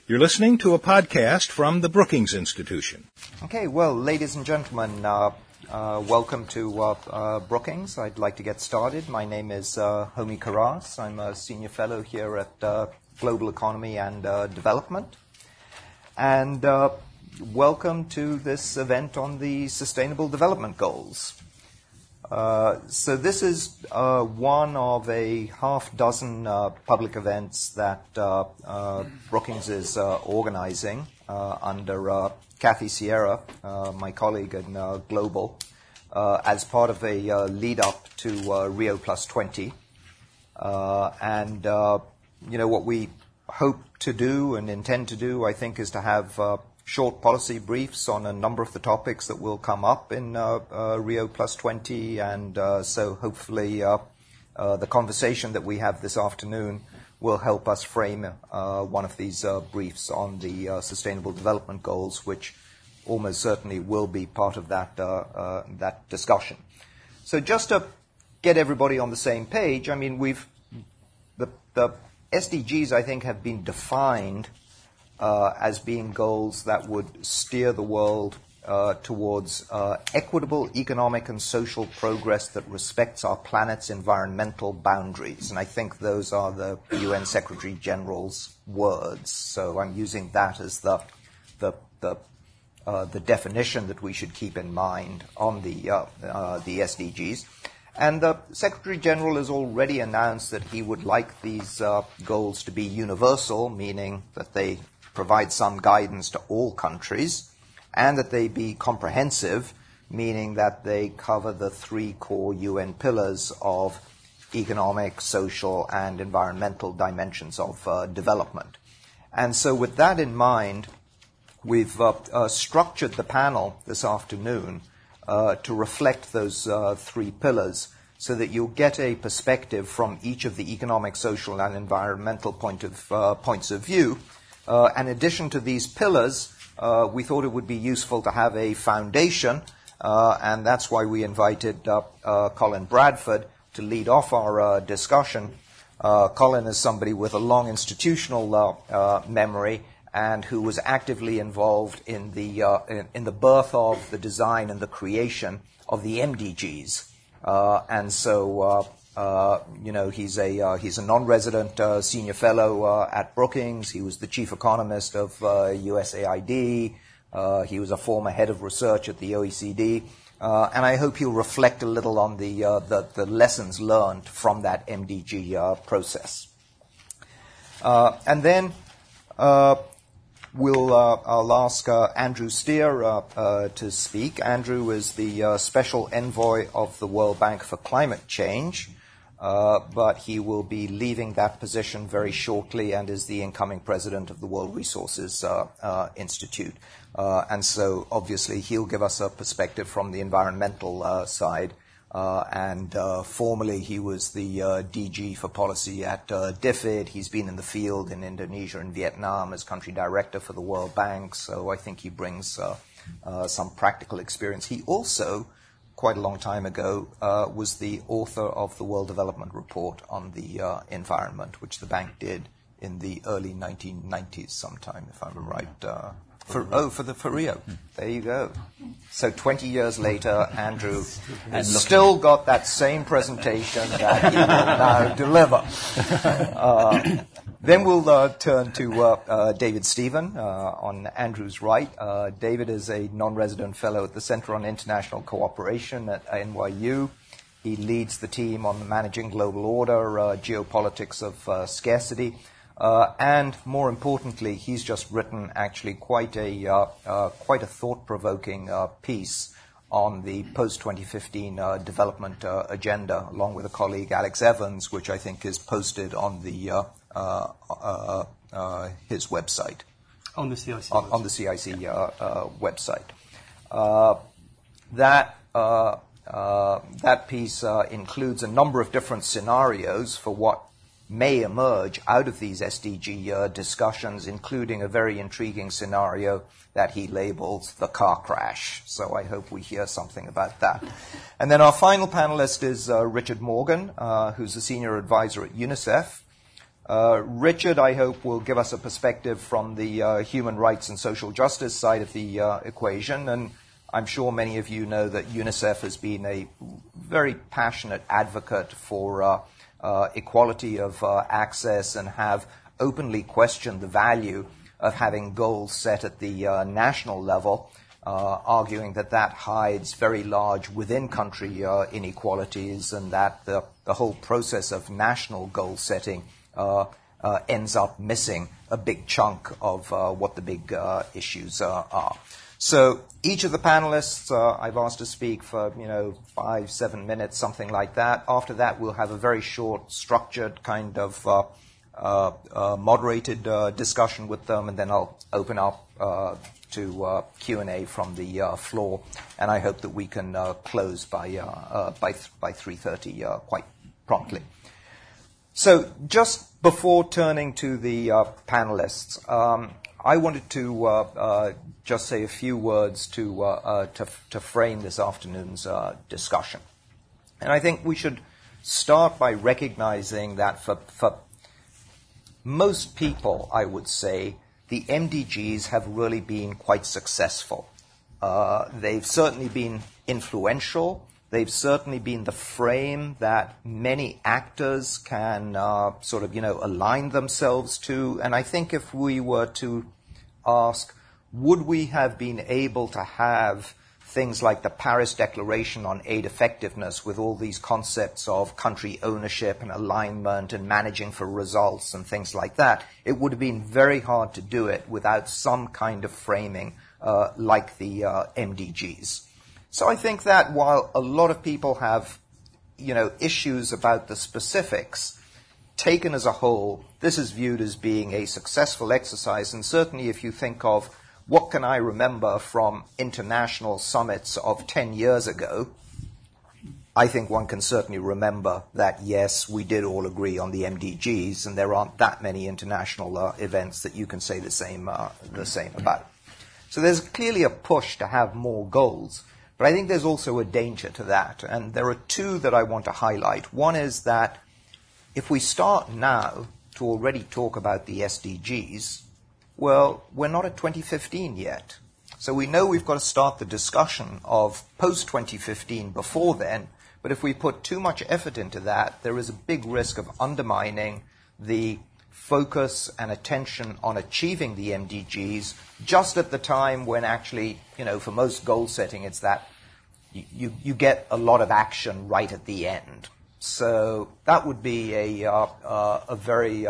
You're listening to a podcast from the Brookings Institution. Okay, well, ladies and gentlemen, welcome to Brookings. I'd like to get started. My name is Homi Karas. I'm a senior fellow here at Global Economy and Development. And welcome to this event on the Sustainable Development Goals. So this is one of a half dozen public events that Brookings is organizing under Kathy Sierra, my colleague in Global, as part of a lead-up to Rio Plus 20. And what we hope to do and intend to do, I think, is to have short policy briefs on a number of the topics that will come up in Rio Plus 20, and so hopefully the conversation that we have this afternoon will help us frame one of these briefs on the Sustainable Development Goals, which almost certainly will be part of that discussion. So just to get everybody on the same page, I mean, the SDGs, I think, have been defined as being goals that would steer the world towards equitable economic and social progress that respects our planet's environmental boundaries. And I think those are the UN Secretary General's words. So I'm using that as the definition that we should keep in mind on the SDGs. And the Secretary General has already announced that he would like these goals to be universal, meaning that they provide some guidance to all countries, and that they be comprehensive, meaning that they cover the three core UN pillars of economic, social, and environmental dimensions of development. And so with that in mind, we've structured the panel this afternoon to reflect those three pillars so that you'll get a perspective from each of the economic, social, and environmental points of view. In addition to these pillars, we thought it would be useful to have a foundation, and that's why we invited Colin Bradford to lead off our discussion. Colin is somebody with a long institutional memory and who was actively involved in the birth of, the design, and the creation of the MDGs. And so he's a non-resident senior fellow at Brookings. He was the chief economist of USAID. He was a former head of research at the OECD. And I hope he'll reflect a little on the lessons learned from that MDG process. And then I'll ask Andrew Steer to speak. Andrew is the Special Envoy of the World Bank for Climate Change, but he will be leaving that position very shortly and is the incoming president of the World Resources Institute. And so obviously he'll give us a perspective from the environmental side. And formerly he was the DG for policy at DFID. He's been in the field in Indonesia and Vietnam as country director for the World Bank. So I think he brings some practical experience. He also, quite a long time ago, was the author of the World Development Report on the environment, which the bank did in the early 1990s sometime, if I'm right. For Rio. There you go. So 20 years later, Andrew has still got that same presentation that he will now deliver. Then we'll turn to David Stephen on Andrew's right. David is a non-resident fellow at the Center on International Cooperation at NYU. He leads the team on managing global order, geopolitics of scarcity. And more importantly, he's just written actually quite a thought-provoking piece on the post-2015 development agenda, along with a colleague, Alex Evans, which I think is posted on the his website. On the CIC website. On the CIC website. That piece includes a number of different scenarios for what may emerge out of these SDG discussions, including a very intriguing scenario that he labels the car crash. So I hope we hear something about that. And then our final panelist is Richard Morgan, who's a senior advisor at UNICEF. Richard, I hope, will give us a perspective from the human rights and social justice side of the equation. And I'm sure many of you know that UNICEF has been a very passionate advocate for equality of access and have openly questioned the value of having goals set at the national level, arguing that that hides very large within-country inequalities and that the whole process of national goal setting ends up missing a big chunk of what the big issues are. So each of the panelists I've asked to speak for 5-7 minutes, something like that. After that, we'll have a very short, structured kind of moderated discussion with them, and then I'll open up to Q&A from the floor. And I hope that we can close by 3:30 quite promptly. So just before turning to the panelists, I wanted to just say a few words to frame this afternoon's discussion. And I think we should start by recognizing that for most people, I would say, the MDGs have really been quite successful. They've certainly been influential. They've certainly been the frame that many actors can align themselves to. And I think if we were to ask, would we have been able to have things like the Paris Declaration on Aid Effectiveness with all these concepts of country ownership and alignment and managing for results and things like that, it would have been very hard to do it without some kind of framing like the MDGs. So I think that while a lot of people have, issues about the specifics, taken as a whole, this is viewed as being a successful exercise. And certainly if you think of what can I remember from international summits of 10 years ago, I think one can certainly remember that, yes, we did all agree on the MDGs, and there aren't that many international events that you can say the same about. So there's clearly a push to have more goals. But I think there's also a danger to that, and there are two that I want to highlight. One is that if we start now to already talk about the SDGs, well, we're not at 2015 yet. So we know we've got to start the discussion of post-2015 before then, but if we put too much effort into that, there is a big risk of undermining the focus and attention on achieving the MDGs just at the time when actually, for most goal setting, it's that you get a lot of action right at the end. So that would be a very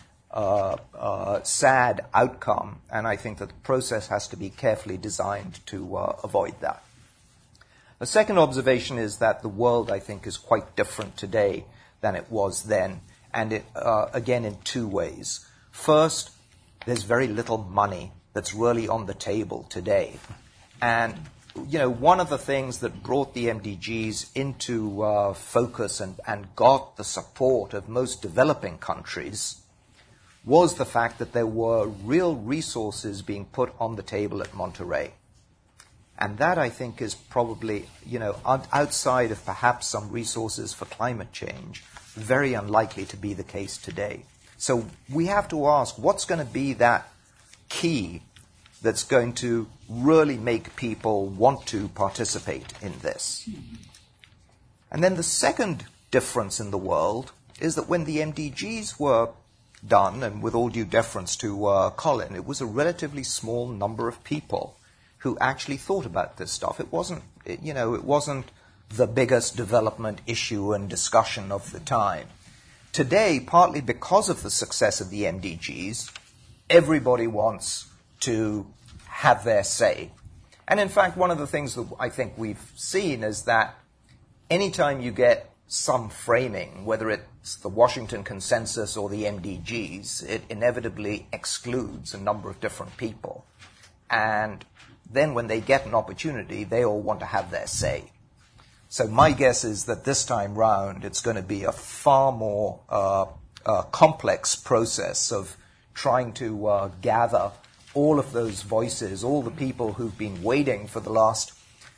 sad outcome, and I think that the process has to be carefully designed to avoid that. The second observation is that the world, I think, is quite different today than it was then, and it, again, in two ways. First, there's very little money that's really on the table today. And, one of the things that brought the MDGs into focus and got the support of most developing countries was the fact that there were real resources being put on the table at Monterey. And that, I think, is probably, outside of perhaps some resources for climate change, very unlikely to be the case today. So we have to ask, what's going to be that key that's going to really make people want to participate in this? And then the second difference in the world is that when the MDGs were done, and with all due deference to Colin, it was a relatively small number of people who actually thought about this stuff. It wasn't the biggest development issue and discussion of the time. Today, partly because of the success of the MDGs, everybody wants to have their say. And in fact, one of the things that I think we've seen is that anytime you get some framing, whether it's the Washington Consensus or the MDGs, it inevitably excludes a number of different people. And then when they get an opportunity, they all want to have their say. So my guess is that this time round, it's going to be a far more complex process of trying to gather all of those voices, all the people who've been waiting for the last,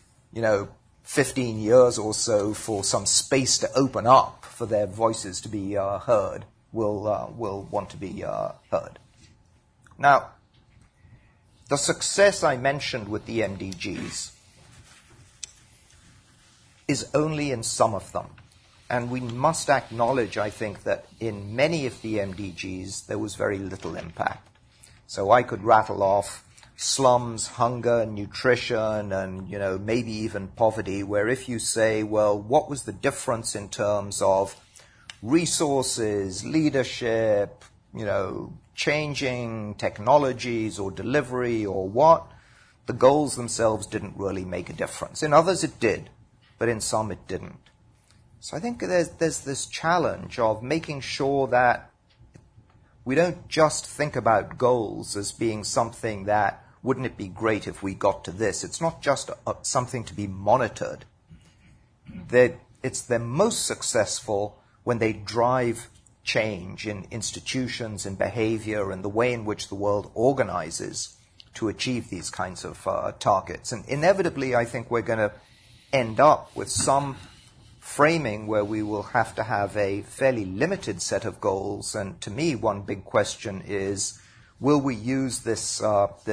15 years or so for some space to open up for their voices to be heard. will want to be heard. Now, the success I mentioned with the MDGs is only in some of them. And we must acknowledge, I think, that in many of the MDGs, there was very little impact. So I could rattle off slums, hunger, nutrition, and, maybe even poverty, where if you say, well, what was the difference in terms of resources, leadership, changing technologies or delivery or what, the goals themselves didn't really make a difference. In others it did, but in some it didn't. So I think there's this challenge of making sure that we don't just think about goals as being something that, wouldn't it be great if we got to this? It's not just something to be monitored. They're most successful when they drive change in institutions and behavior and the way in which the world organizes to achieve these kinds of targets. And inevitably, I think we're going to end up with some framing where we will have to have a fairly limited set of goals. And to me, one big question is, will we use this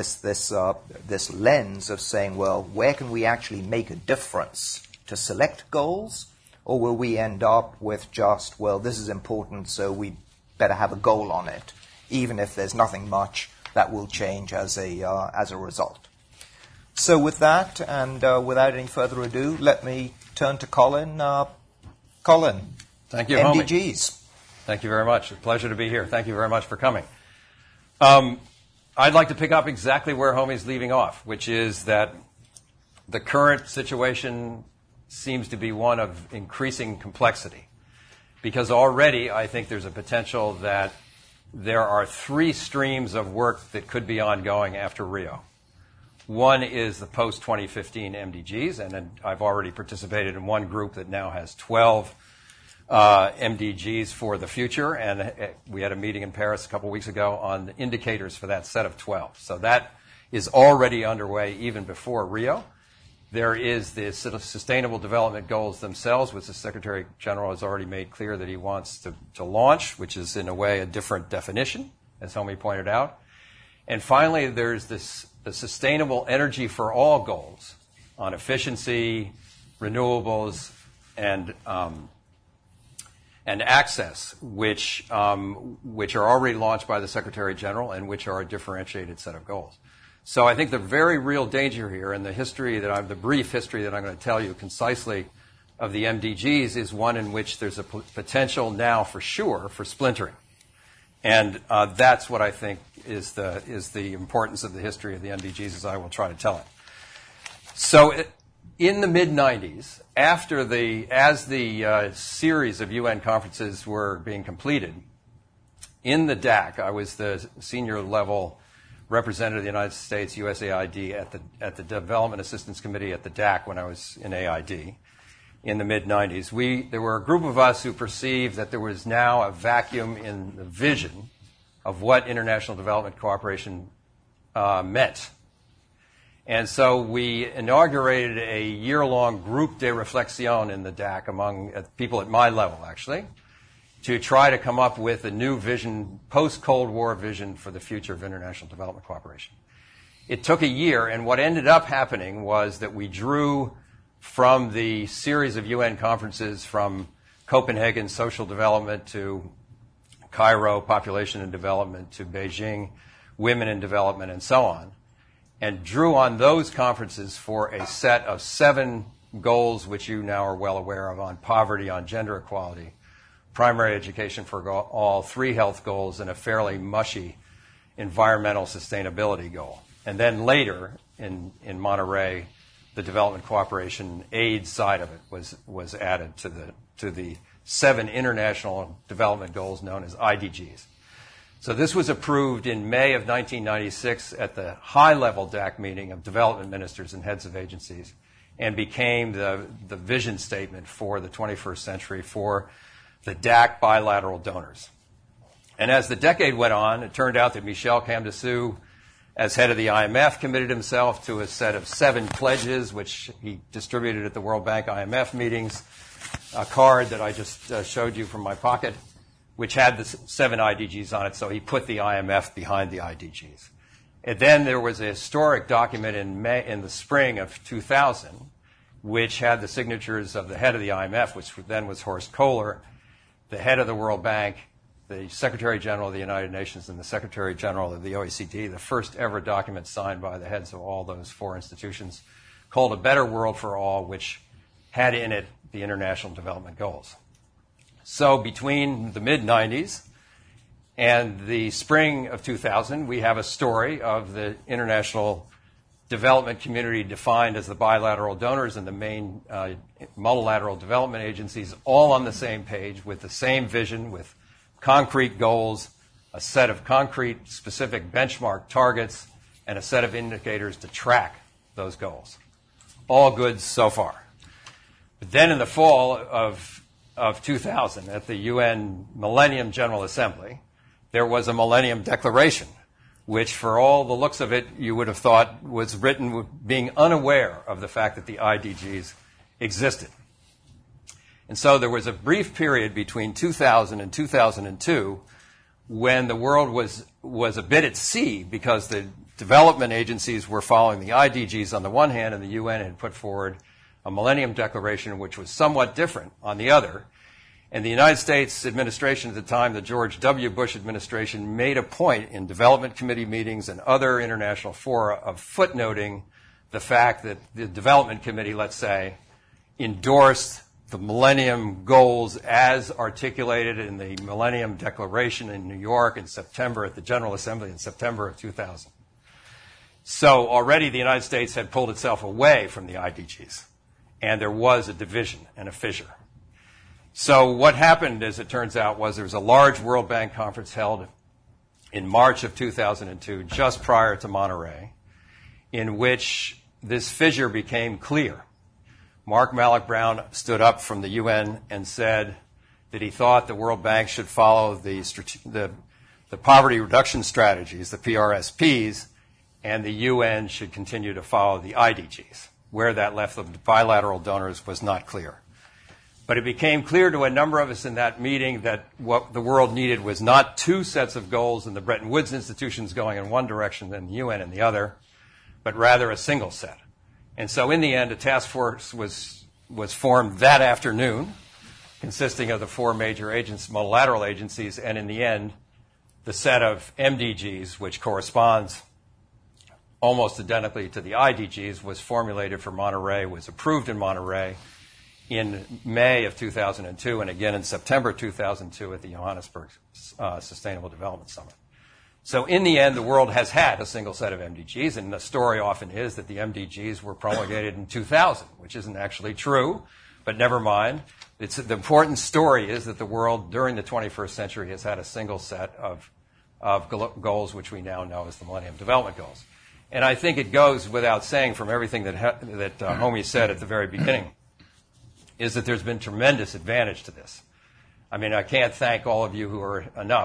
lens of saying, well, where can we actually make a difference to select goals? Or will we end up with just, well, this is important, so we better have a goal on it, even if there's nothing much that will change as a result? So with that, and without any further ado, let me turn to Colin. Colin. Thank you, MDGs. Homi. Thank you very much. It's a pleasure to be here. Thank you very much for coming. I'd like to pick up exactly where Homi's leaving off, which is that the current situation seems to be one of increasing complexity. Because already I think there's a potential that there are three streams of work that could be ongoing after Rio. One is the post-2015 MDGs, and I've already participated in one group that now has 12 MDGs for the future, and we had a meeting in Paris a couple weeks ago on the indicators for that set of 12. So that is already underway even before Rio. There is the Sustainable Development Goals themselves, which the Secretary General has already made clear that he wants to launch, which is in a way a different definition, as Homi pointed out. And finally, there's the Sustainable Energy for All goals on efficiency, renewables, and access, which are already launched by the Secretary General and which are a differentiated set of goals. So I think the very real danger here, and the brief history that I'm going to tell you concisely of the MDGs, is one in which there's a potential now for sure for splintering. And that's what I think is the importance of the history of the MDGs, as I will try to tell it. So in the mid-'90s, as the series of UN conferences were being completed, in the DAC, I was the senior level representative of the United States, USAID, at the Development Assistance Committee at the DAC when I was in AID in the mid-'90s. There were a group of us who perceived that there was now a vacuum in the vision of what international development cooperation meant. And so we inaugurated a year-long group de reflexion in the DAC among people at my level, actually, to try to come up with a new vision, post-Cold War vision for the future of international development cooperation. It took a year, and what ended up happening was that we drew from the series of UN conferences from Copenhagen Social Development to Cairo Population and Development to Beijing Women in Development and so on, and drew on those conferences for a set of 7 goals which you now are well aware of on poverty, on gender equality, primary education for all, 3 health goals, and a fairly mushy environmental sustainability goal. And then later in Monterey, the development cooperation aid side of it was added to the 7 international development goals known as IDGs. So this was approved in May of 1996 at the high-level DAC meeting of development ministers and heads of agencies, and became the vision statement for the 21st century for the DAC bilateral donors. And as the decade went on, it turned out that Michel Camdessus, as head of the IMF, committed himself to a set of 7 pledges, which he distributed at the World Bank IMF meetings, a card that I just showed you from my pocket, which had the 7 IDGs on it, so he put the IMF behind the IDGs. And then there was a historic document in the spring of 2000, which had the signatures of the head of the IMF, which then was Horst Kohler, the head of the World Bank, the Secretary General of the United Nations, and the Secretary General of the OECD, the first ever document signed by the heads of all those 4 institutions, called A Better World for All, which had in it the International Development Goals. So between the mid-90s and the spring of 2000, we have a story of the international development community defined as the bilateral donors and the main multilateral development agencies all on the same page with the same vision, with concrete goals, a set of concrete specific benchmark targets, and a set of indicators to track those goals. All good so far. But then in the fall of 2000, at the UN Millennium General Assembly, there was a Millennium Declaration, which for all the looks of it, you would have thought was written being unaware of the fact that the IDGs existed. And so there was a brief period between 2000 and 2002 when the world was a bit at sea because the development agencies were following the IDGs on the one hand and the UN had put forward a Millennium Declaration which was somewhat different on the other. And the United States administration at the time, the George W. Bush administration, made a point in development committee meetings and other international fora of footnoting the fact that the development committee, let's say, endorsed the Millennium Goals as articulated in the Millennium Declaration in New York in September at the General Assembly in September of 2000. So already the United States had pulled itself away from the IDGs, and there was a division and a fissure. So what happened, as it turns out, was there was a large World Bank conference held in March of 2002, just prior to Monterey, in which this fissure became clear. Mark Malloch Brown stood up from the UN and said that he thought the World Bank should follow the poverty reduction strategies, the PRSPs, and the UN should continue to follow the IDGs. Where that left the bilateral donors was not clear. But it became clear to a number of us in that meeting that what the world needed was not 2 sets of goals and the Bretton Woods institutions going in one direction and the UN in the other, but rather a single set. And so in the end, a task force was formed that afternoon, consisting of the 4 major multilateral agencies, and in the end, the set of MDGs, which corresponds almost identically to the IDGs, was formulated for Monterey, was approved in Monterey in May of 2002, and again in September 2002 at the Johannesburg Sustainable Development Summit. So in the end, the world has had a single set of MDGs, and the story often is that the MDGs were promulgated in 2000, which isn't actually true, but never mind. The important story is that the world during the 21st century has had a single set of goals, which we now know as the Millennium Development Goals. And I think it goes without saying from everything that Homi said at the very beginning, is that there's been tremendous advantage to this. I mean, I can't thank all of you who are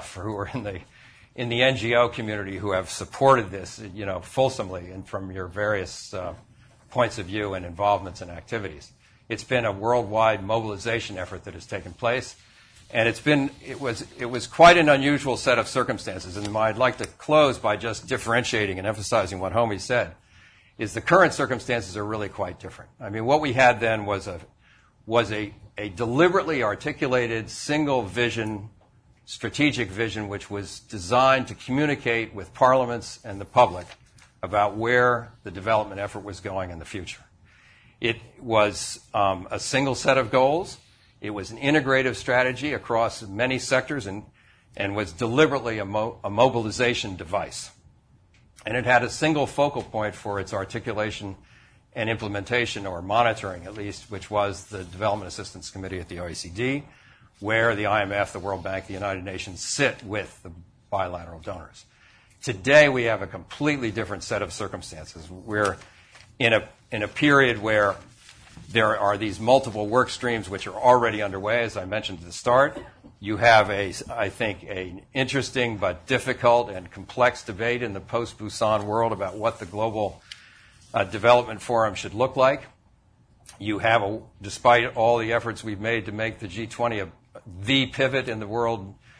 in the NGO community who have supported this, fulsomely and from your various points of view and involvements and activities. It's been a worldwide mobilization effort that has taken place, and it was quite an unusual set of circumstances. And I'd like to close by just differentiating and emphasizing what Homi said, is the current circumstances are really quite different. I mean, what we had then was a deliberately articulated single vision, strategic vision, which was designed to communicate with parliaments and the public about where the development effort was going in the future. It was a single set of goals. It was an integrative strategy across many sectors and was deliberately a mobilization device. And it had a single focal point for its articulation and implementation, or monitoring at least, which was the Development Assistance Committee at the OECD, where the IMF, the World Bank, the United Nations sit with the bilateral donors. Today we have a completely different set of circumstances. We're in a period where there are these multiple work streams which are already underway, as I mentioned at the start. You have I think, an interesting but difficult and complex debate in the post-Busan world about what the global development forum should look like. You have, despite all the efforts we've made to make the G20 the pivot in the world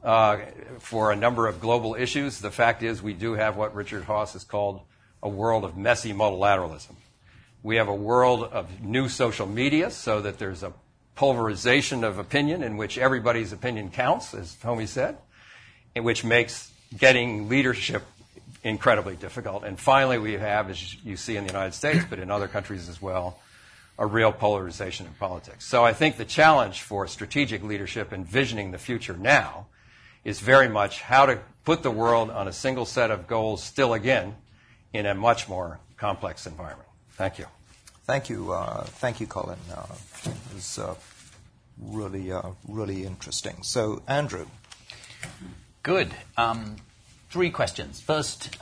for a number of global issues. The fact is we do have what Richard Haass has called a world of messy multilateralism. We have a world of new social media so that there's a pulverization of opinion in which everybody's opinion counts, as Homi said, in which makes getting leadership incredibly difficult. And finally, we have, as you see in the United States, but in other countries as well, a real polarization in politics. So I think the challenge for strategic leadership, envisioning the future now, is very much how to put the world on a single set of goals still again in a much more complex environment. Thank you. Thank you, Colin. It was really interesting. So, Andrew. Good. 3 questions. First,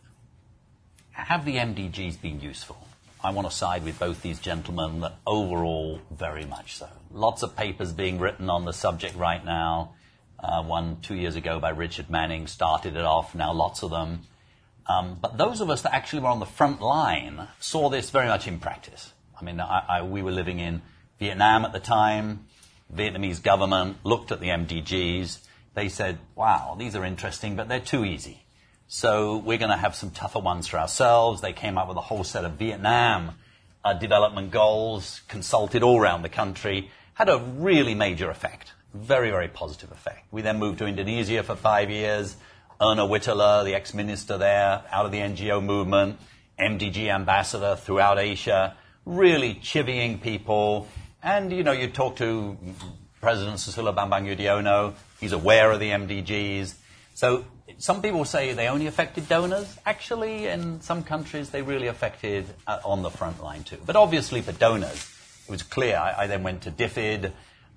have the MDGs been useful? I want to side with both these gentlemen that overall, very much so. Lots of papers being written on the subject right now. One 2 years ago by Richard Manning started it off, now lots of them. But those of us that actually were on the front line saw this very much in practice. I mean, we were living in Vietnam at the time. Vietnamese government looked at the MDGs. They said, wow, these are interesting, but they're too easy. So we're going to have some tougher ones for ourselves. They came up with a whole set of Vietnam development goals, consulted all around the country, had a really major effect, very, very positive effect. We then moved to Indonesia for 5 years. Erna Whitteler, the ex-minister there, out of the NGO movement, MDG ambassador throughout Asia, really chivying people. And, you know, you talk to President Susilo Bambang Yudhoyono, he's aware of the MDGs. So some people say they only affected donors. Actually, in some countries, they really affected on the front line too. But obviously for donors, it was clear. I then went to DFID,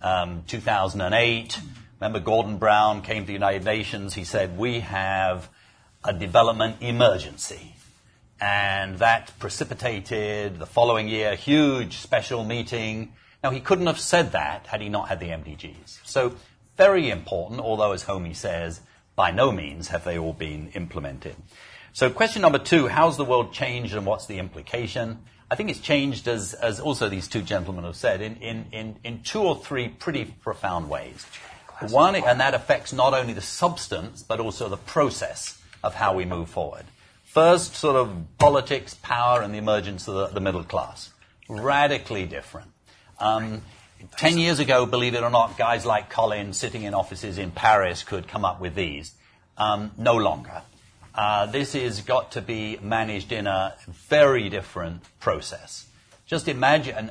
2008. Remember, Gordon Brown came to the United Nations. He said, we have a development emergency. And that precipitated the following year a huge special meeting. Now, he couldn't have said that had he not had the MDGs. So very important, although, as Homi says, by no means have they all been implemented. So question number 2, how's the world changed and what's the implication? I think it's changed, as also these 2 gentlemen have said, in 2 or 3 pretty profound ways. One, and that affects not only the substance, but also the process of how we move forward. First, sort of politics, power, and the emergence of the middle class. Radically different. 10 years ago, believe it or not, guys like Colin sitting in offices in Paris could come up with these. No longer. This has got to be managed in a very different process. Just imagine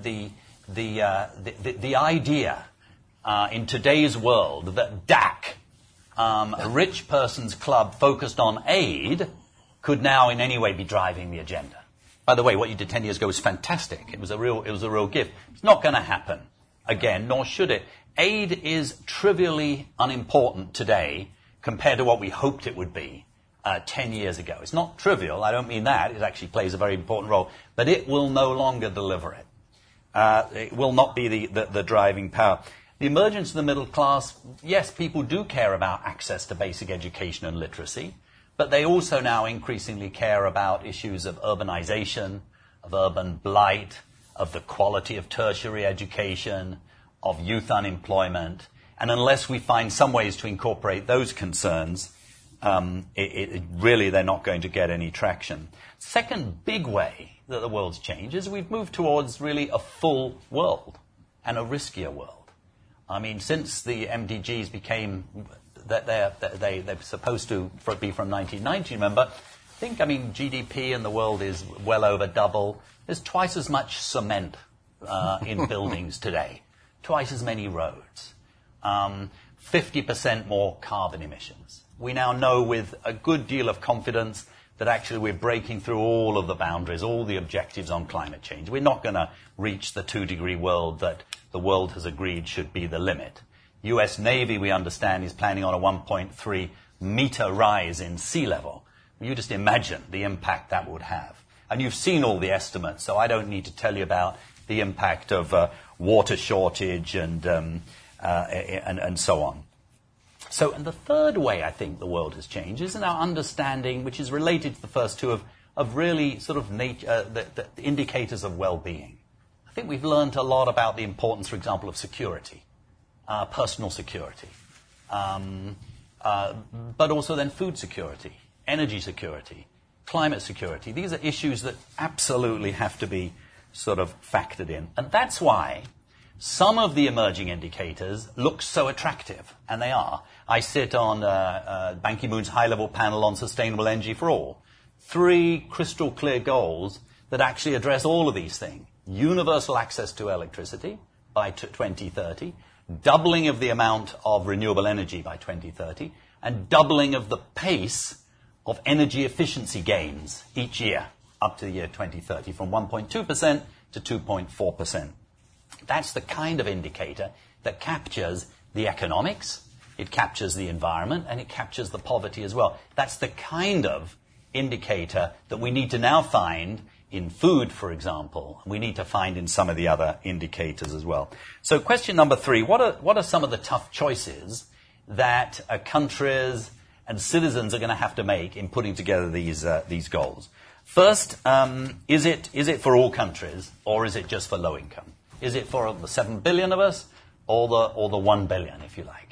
the idea in today's world that DAC, a rich person's club focused on aid, could now in any way be driving the agenda. By the way, what you did 10 years ago was fantastic. It was a real gift. It's not going to happen again, nor should it. Aid is trivially unimportant today compared to what we hoped it would be 10 years ago. It's not trivial. I don't mean that. It actually plays a very important role. But it will no longer deliver it. It will not be the driving power. The emergence of the middle class, yes, people do care about access to basic education and literacy, but they also now increasingly care about issues of urbanization, of urban blight, of the quality of tertiary education, of youth unemployment. And unless we find some ways to incorporate those concerns, really they're not going to get any traction. Second big way that the world's changed is we've moved towards really a full world and a riskier world. I mean, since the MDGs became, that they're supposed to be from 1990, remember, GDP in the world is well over double. There's twice as much cement in buildings today, twice as many roads, 50% more carbon emissions. We now know with a good deal of confidence that actually we're breaking through all of the boundaries, all the objectives on climate change. We're not going to reach the 2-degree world that the world has agreed should be the limit. US Navy, we understand, is planning on a 1.3 meter rise in sea level. You just imagine the impact that would have. And you've seen all the estimates, so I don't need to tell you about the impact of water shortage and so on. So, and the third way I think the world has changed is in our understanding, which is related to the first 2, of really sort of the indicators of well-being. I think we've learned a lot about the importance, for example, of security, personal security. but also then food security, energy security, climate security. These are issues that absolutely have to be sort of factored in. And that's why some of the emerging indicators look so attractive, and they are. I sit on Ban Ki-moon's high-level panel on sustainable energy for all. 3 crystal clear goals that actually address all of these things. Universal access to electricity by 2030, doubling of the amount of renewable energy by 2030, and doubling of the pace of energy efficiency gains each year up to the year 2030, from 1.2% to 2.4%. That's the kind of indicator that captures the economics, it captures the environment, and it captures the poverty as well. That's the kind of indicator that we need to now find in food, for example. We need to find in some of the other indicators as well. So question number 3, what are some of the tough choices that countries and citizens are going to have to make in putting together these goals? First, is it for all countries, or is it just for low income? Is it for the 7 billion of us, or the 1 billion, if you like?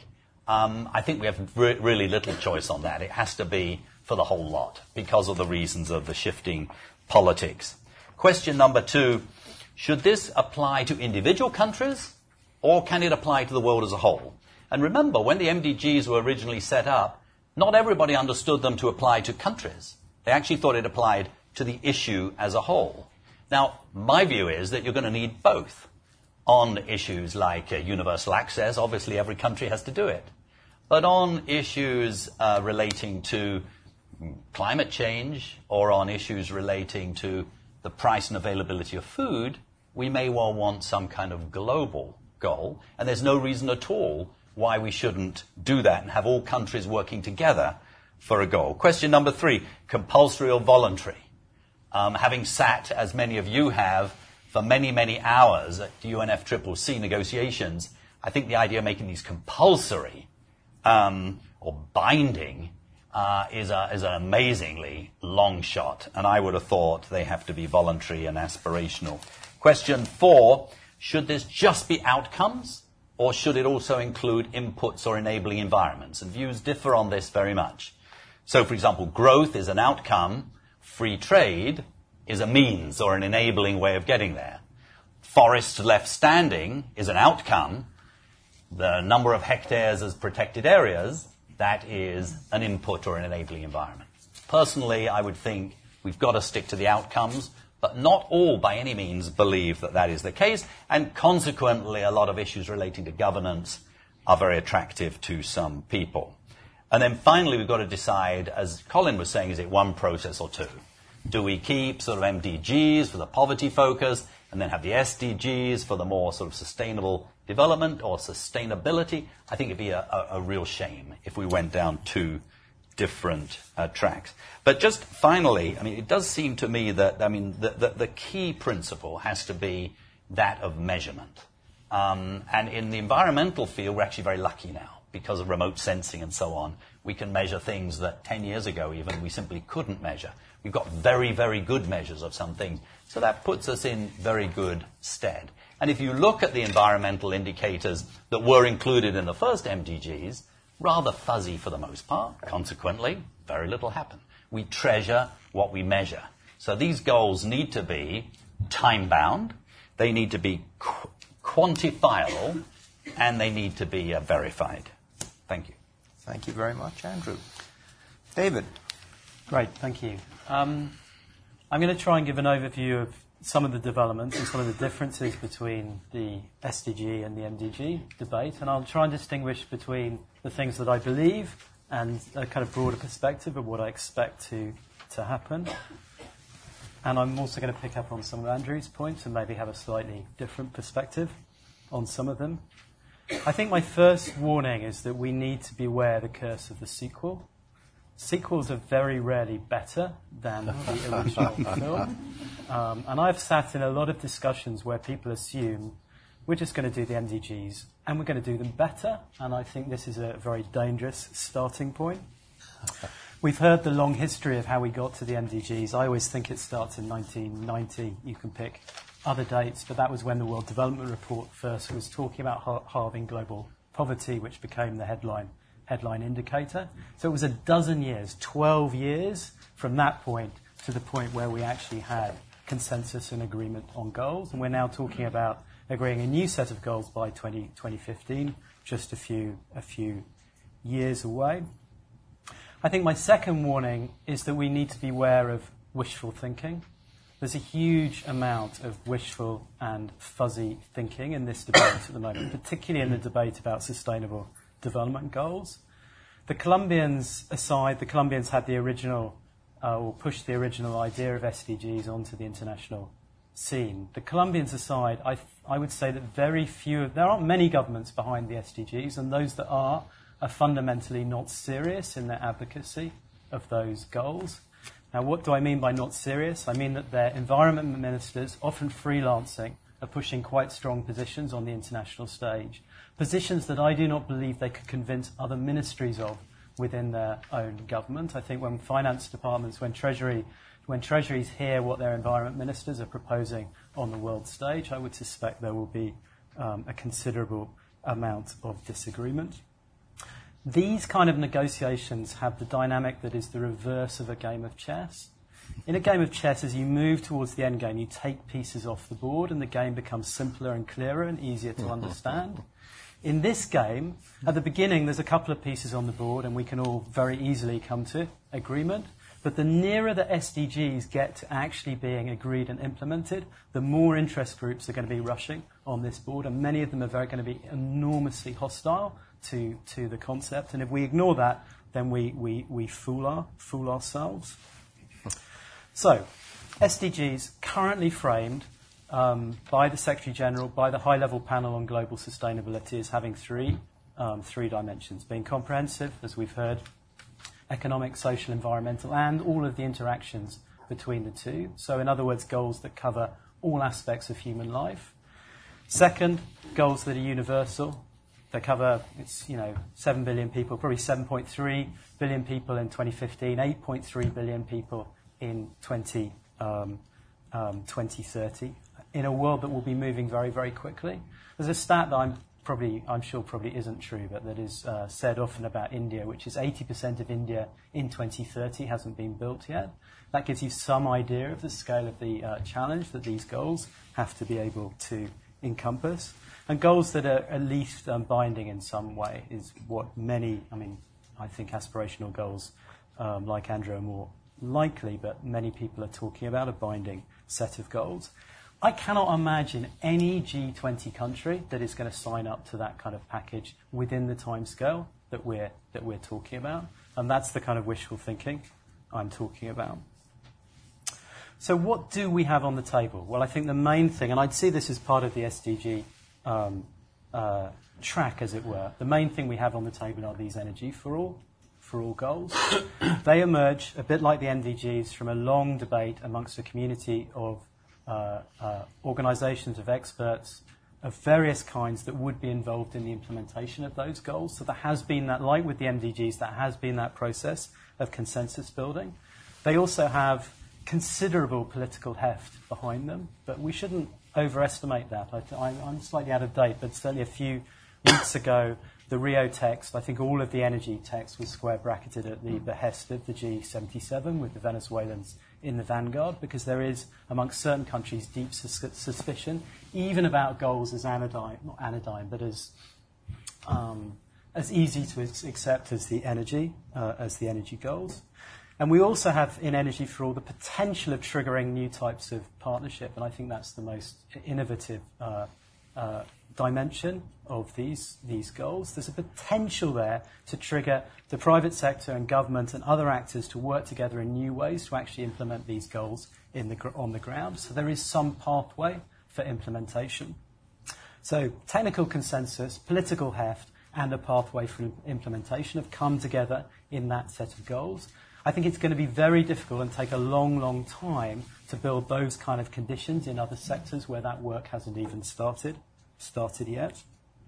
I think we have really little choice on that. It has to be for the whole lot because of the reasons of the shifting politics. Question number 2, should this apply to individual countries, or can it apply to the world as a whole? And remember, when the MDGs were originally set up, not everybody understood them to apply to countries. They actually thought it applied to the issue as a whole. Now, my view is that you're going to need both. On issues like universal access, obviously every country has to do it. But on issues relating to climate change, or on issues relating to the price and availability of food, we may well want some kind of global goal. And there's no reason at all why we shouldn't do that and have all countries working together for a goal. Question number 3, compulsory or voluntary? Having sat, as many of you have, for many, many hours at UNFCCC negotiations, I think the idea of making these compulsory or binding is an amazingly long shot, and I would have thought they have to be voluntary and aspirational. Question 4, should this just be outcomes, or should it also include inputs or enabling environments? And views differ on this very much. So, for example, growth is an outcome, free trade is a means or an enabling way of getting there. Forests left standing is an outcome. The number of hectares as protected areas, that is an input or an enabling environment. Personally, I would think we've got to stick to the outcomes, but not all by any means believe that that is the case, and consequently a lot of issues relating to governance are very attractive to some people. And then finally we've got to decide, as Colin was saying, is it one process or two? Do we keep sort of MDGs for the poverty focus and then have the SDGs for the more sort of sustainable development or sustainability? I think it'd be a real shame if we went down 2 different tracks. But just finally, I mean, it does seem to me that, I mean, the key principle has to be that of measurement. And in the environmental field, we're actually very lucky now because of remote sensing and so on. We can measure things that 10 years ago even we simply couldn't measure. We've got very, very good measures of some things. So that puts us in very good stead. And if you look at the environmental indicators that were included in the first MDGs, rather fuzzy for the most part, consequently, very little happened. We treasure what we measure. So these goals need to be time-bound, they need to be quantifiable, and they need to be verified. Thank you. Thank you very much, Andrew. David. Great, thank you. I'm going to try and give an overview of some of the developments and some of the differences between the SDG and the MDG debate, and I'll try and distinguish between the things that I believe and a kind of broader perspective of what I expect to happen. And I'm also going to pick up on some of Andrew's points and maybe have a slightly different perspective on some of them. I think my first warning is that we need to beware the curse of the sequel. Sequels are very rarely better than the original film. And I've sat in a lot of discussions where people assume we're just going to do the MDGs and we're going to do them better. And I think this is a very dangerous starting point. We've heard the long history of how we got to the MDGs. I always think it starts in 1990. You can pick other dates, but that was when the World Development Report first was talking about halving global poverty, which became the headline headline indicator. So it was a dozen years, 12 years from that point to the point where we actually had consensus and agreement on goals. And we're now talking about agreeing a new set of goals by 2015, just a few years away. I think my second warning is that we need to be aware of wishful thinking. There's a huge amount of wishful and fuzzy thinking in this debate at the moment, particularly in the debate about sustainable development goals. The Colombians aside, the Colombians had the original, or pushed the original idea of SDGs onto the international scene. The Colombians aside, I would say that there aren't many governments behind the SDGs, and those that are fundamentally not serious in their advocacy of those goals. Now, what do I mean by not serious? I mean that their environment ministers, often freelancing, are pushing quite strong positions on the international stage, positions that I do not believe they could convince other ministries of within their own government. I think when finance departments, when treasuries hear what their environment ministers are proposing on the world stage, I would suspect there will be a considerable amount of disagreement. These kind of negotiations have the dynamic that is the reverse of a game of chess. In a game of chess, as you move towards the end game, you take pieces off the board and the game becomes simpler and clearer and easier to understand. In this game, at the beginning, there's a couple of pieces on the board and we can all very easily come to agreement. But the nearer the SDGs get to actually being agreed and implemented, the more interest groups are going to be rushing on this board, and many of them are going to be enormously hostile to the concept. And if we ignore that, then we fool ourselves. So, SDGs currently framed by the Secretary General, by the High-Level Panel on Global Sustainability, as having three dimensions: being comprehensive, as we've heard, economic, social, environmental, and all of the interactions between the two. So, in other words, goals that cover all aspects of human life. Second, goals that are universal. They cover, 7 billion people, probably 7.3 billion people in 2015, 8.3 billion people in 2030, in a world that will be moving very, very quickly. There's a stat that I'm sure probably isn't true, but that is said often about India, which is 80% of India in 2030 hasn't been built yet. That gives you some idea of the scale of the challenge that these goals have to be able to encompass. And goals that are at least binding in some way is what many, I think aspirational goals like Andrew are more likely, but many people are talking about a binding set of goals. I cannot imagine any G20 country that is going to sign up to that kind of package within the timescale that we're talking about, and that's the kind of wishful thinking I'm talking about. So what do we have on the table? Well, I think the main thing, and I'd see this as part of the SDG track, as it were, the main thing we have on the table are these energy for all goals. They emerge, a bit like the MDGs, from a long debate amongst a community of organisations, of experts of various kinds that would be involved in the implementation of those goals. So there has been that, like with the MDGs, that has been that process of consensus building. They also have considerable political heft behind them, but we shouldn't overestimate that. I'm slightly out of date, but certainly a few weeks ago, the Rio text, I think all of the energy text was square bracketed at the behest of the G77, with the Venezuelans in the vanguard, because there is, amongst certain countries, deep suspicion, even about goals as not anodyne, but as easy to accept as the energy goals. And we also have in Energy for All the potential of triggering new types of partnership, and I think that's the most innovative dimension of these goals. There's a potential there to trigger the private sector and government and other actors to work together in new ways to actually implement these goals on the ground. So there is some pathway for implementation. So technical consensus, political heft, and a pathway for implementation have come together in that set of goals. I think it's going to be very difficult and take a long, long time to build those kind of conditions in other sectors where that work hasn't even started yet.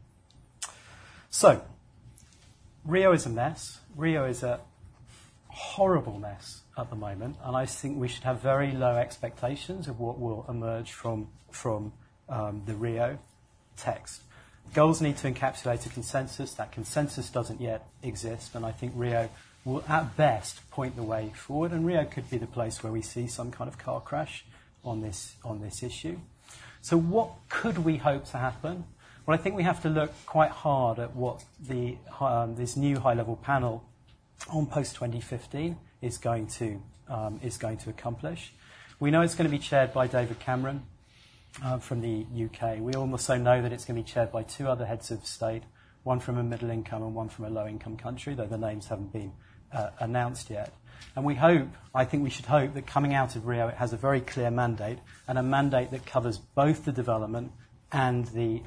So, Rio is a mess. Rio is a horrible mess at the moment, and I think we should have very low expectations of what will emerge from the Rio text. Goals need to encapsulate a consensus. That consensus doesn't yet exist, and I think Rio will at best point the way forward, and Rio could be the place where we see some kind of car crash on this issue. So what could we hope to happen? Well, I think we have to look quite hard at what this new high-level panel on post-2015 is going to accomplish. We know it's going to be chaired by David Cameron from the UK. We also know that it's going to be chaired by two other heads of state, one from a middle-income and one from a low-income country, though the names haven't been announced yet. And I think we should hope that coming out of Rio, it has a very clear mandate, and a mandate that covers both the development and the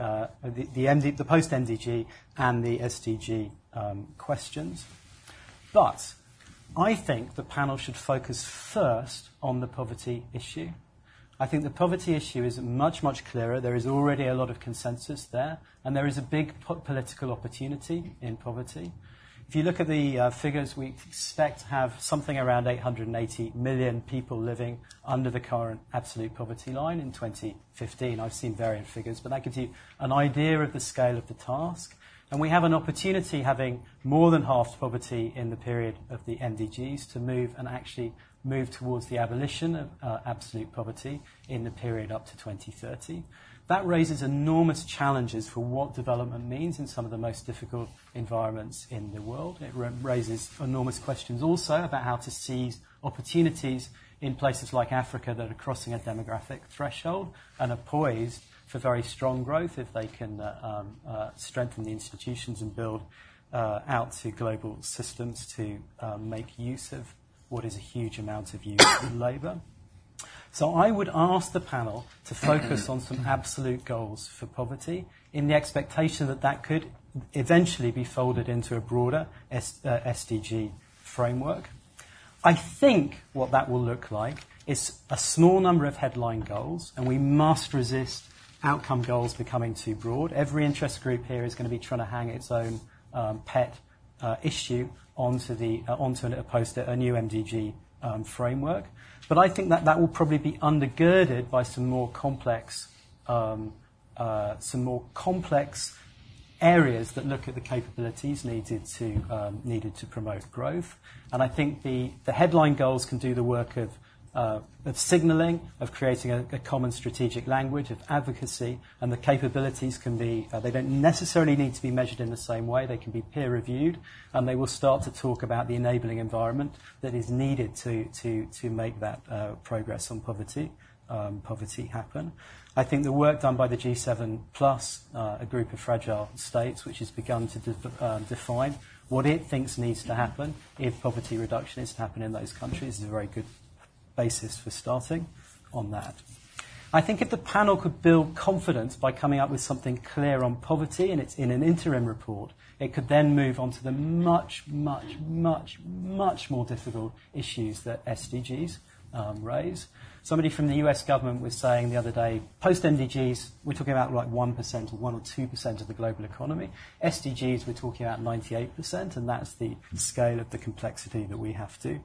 post-MDG and the SDG questions. But I think the panel should focus first on the poverty issue. I think the poverty issue is much, much clearer. There is already a lot of consensus there, and there is a big political opportunity in poverty. If you look at the figures, we expect to have something around 880 million people living under the current absolute poverty line in 2015. I've seen variant figures, but that gives you an idea of the scale of the task. And we have an opportunity, having more than halved poverty in the period of the MDGs, to move towards the abolition of absolute poverty in the period up to 2030. That raises enormous challenges for what development means in some of the most difficult environments in the world. It raises enormous questions also about how to seize opportunities in places like Africa that are crossing a demographic threshold and are poised for very strong growth if they can strengthen the institutions and build out to global systems to make use of what is a huge amount of youth labour. So I would ask the panel to focus on some absolute goals for poverty in the expectation that that could eventually be folded into a broader SDG framework. I think what that will look like is a small number of headline goals, and we must resist outcome goals becoming too broad. Every interest group here is going to be trying to hang its own pet issue onto a poster, a new MDG framework. But I think that will probably be undergirded by some more complex areas that look at the capabilities needed to promote growth. And I think the headline goals can do the work of signalling, of creating a common strategic language, of advocacy, and the capabilities can be, they don't necessarily need to be measured in the same way, they can be peer-reviewed, and they will start to talk about the enabling environment that is needed to make that progress on poverty happen. I think the work done by the G7 Plus, a group of fragile states, which has begun to define what it thinks needs to happen if poverty reduction is to happen in those countries, is a very good basis for starting on that. I think if the panel could build confidence by coming up with something clear on poverty and it's in an interim report, it could then move on to the much, much, much, much more difficult issues that SDGs raise. Somebody from the US government was saying the other day, post-MDGs, we're talking about like 1% or 1 or 2% of the global economy. SDGs, we're talking about 98%, and that's the scale of the complexity that we have to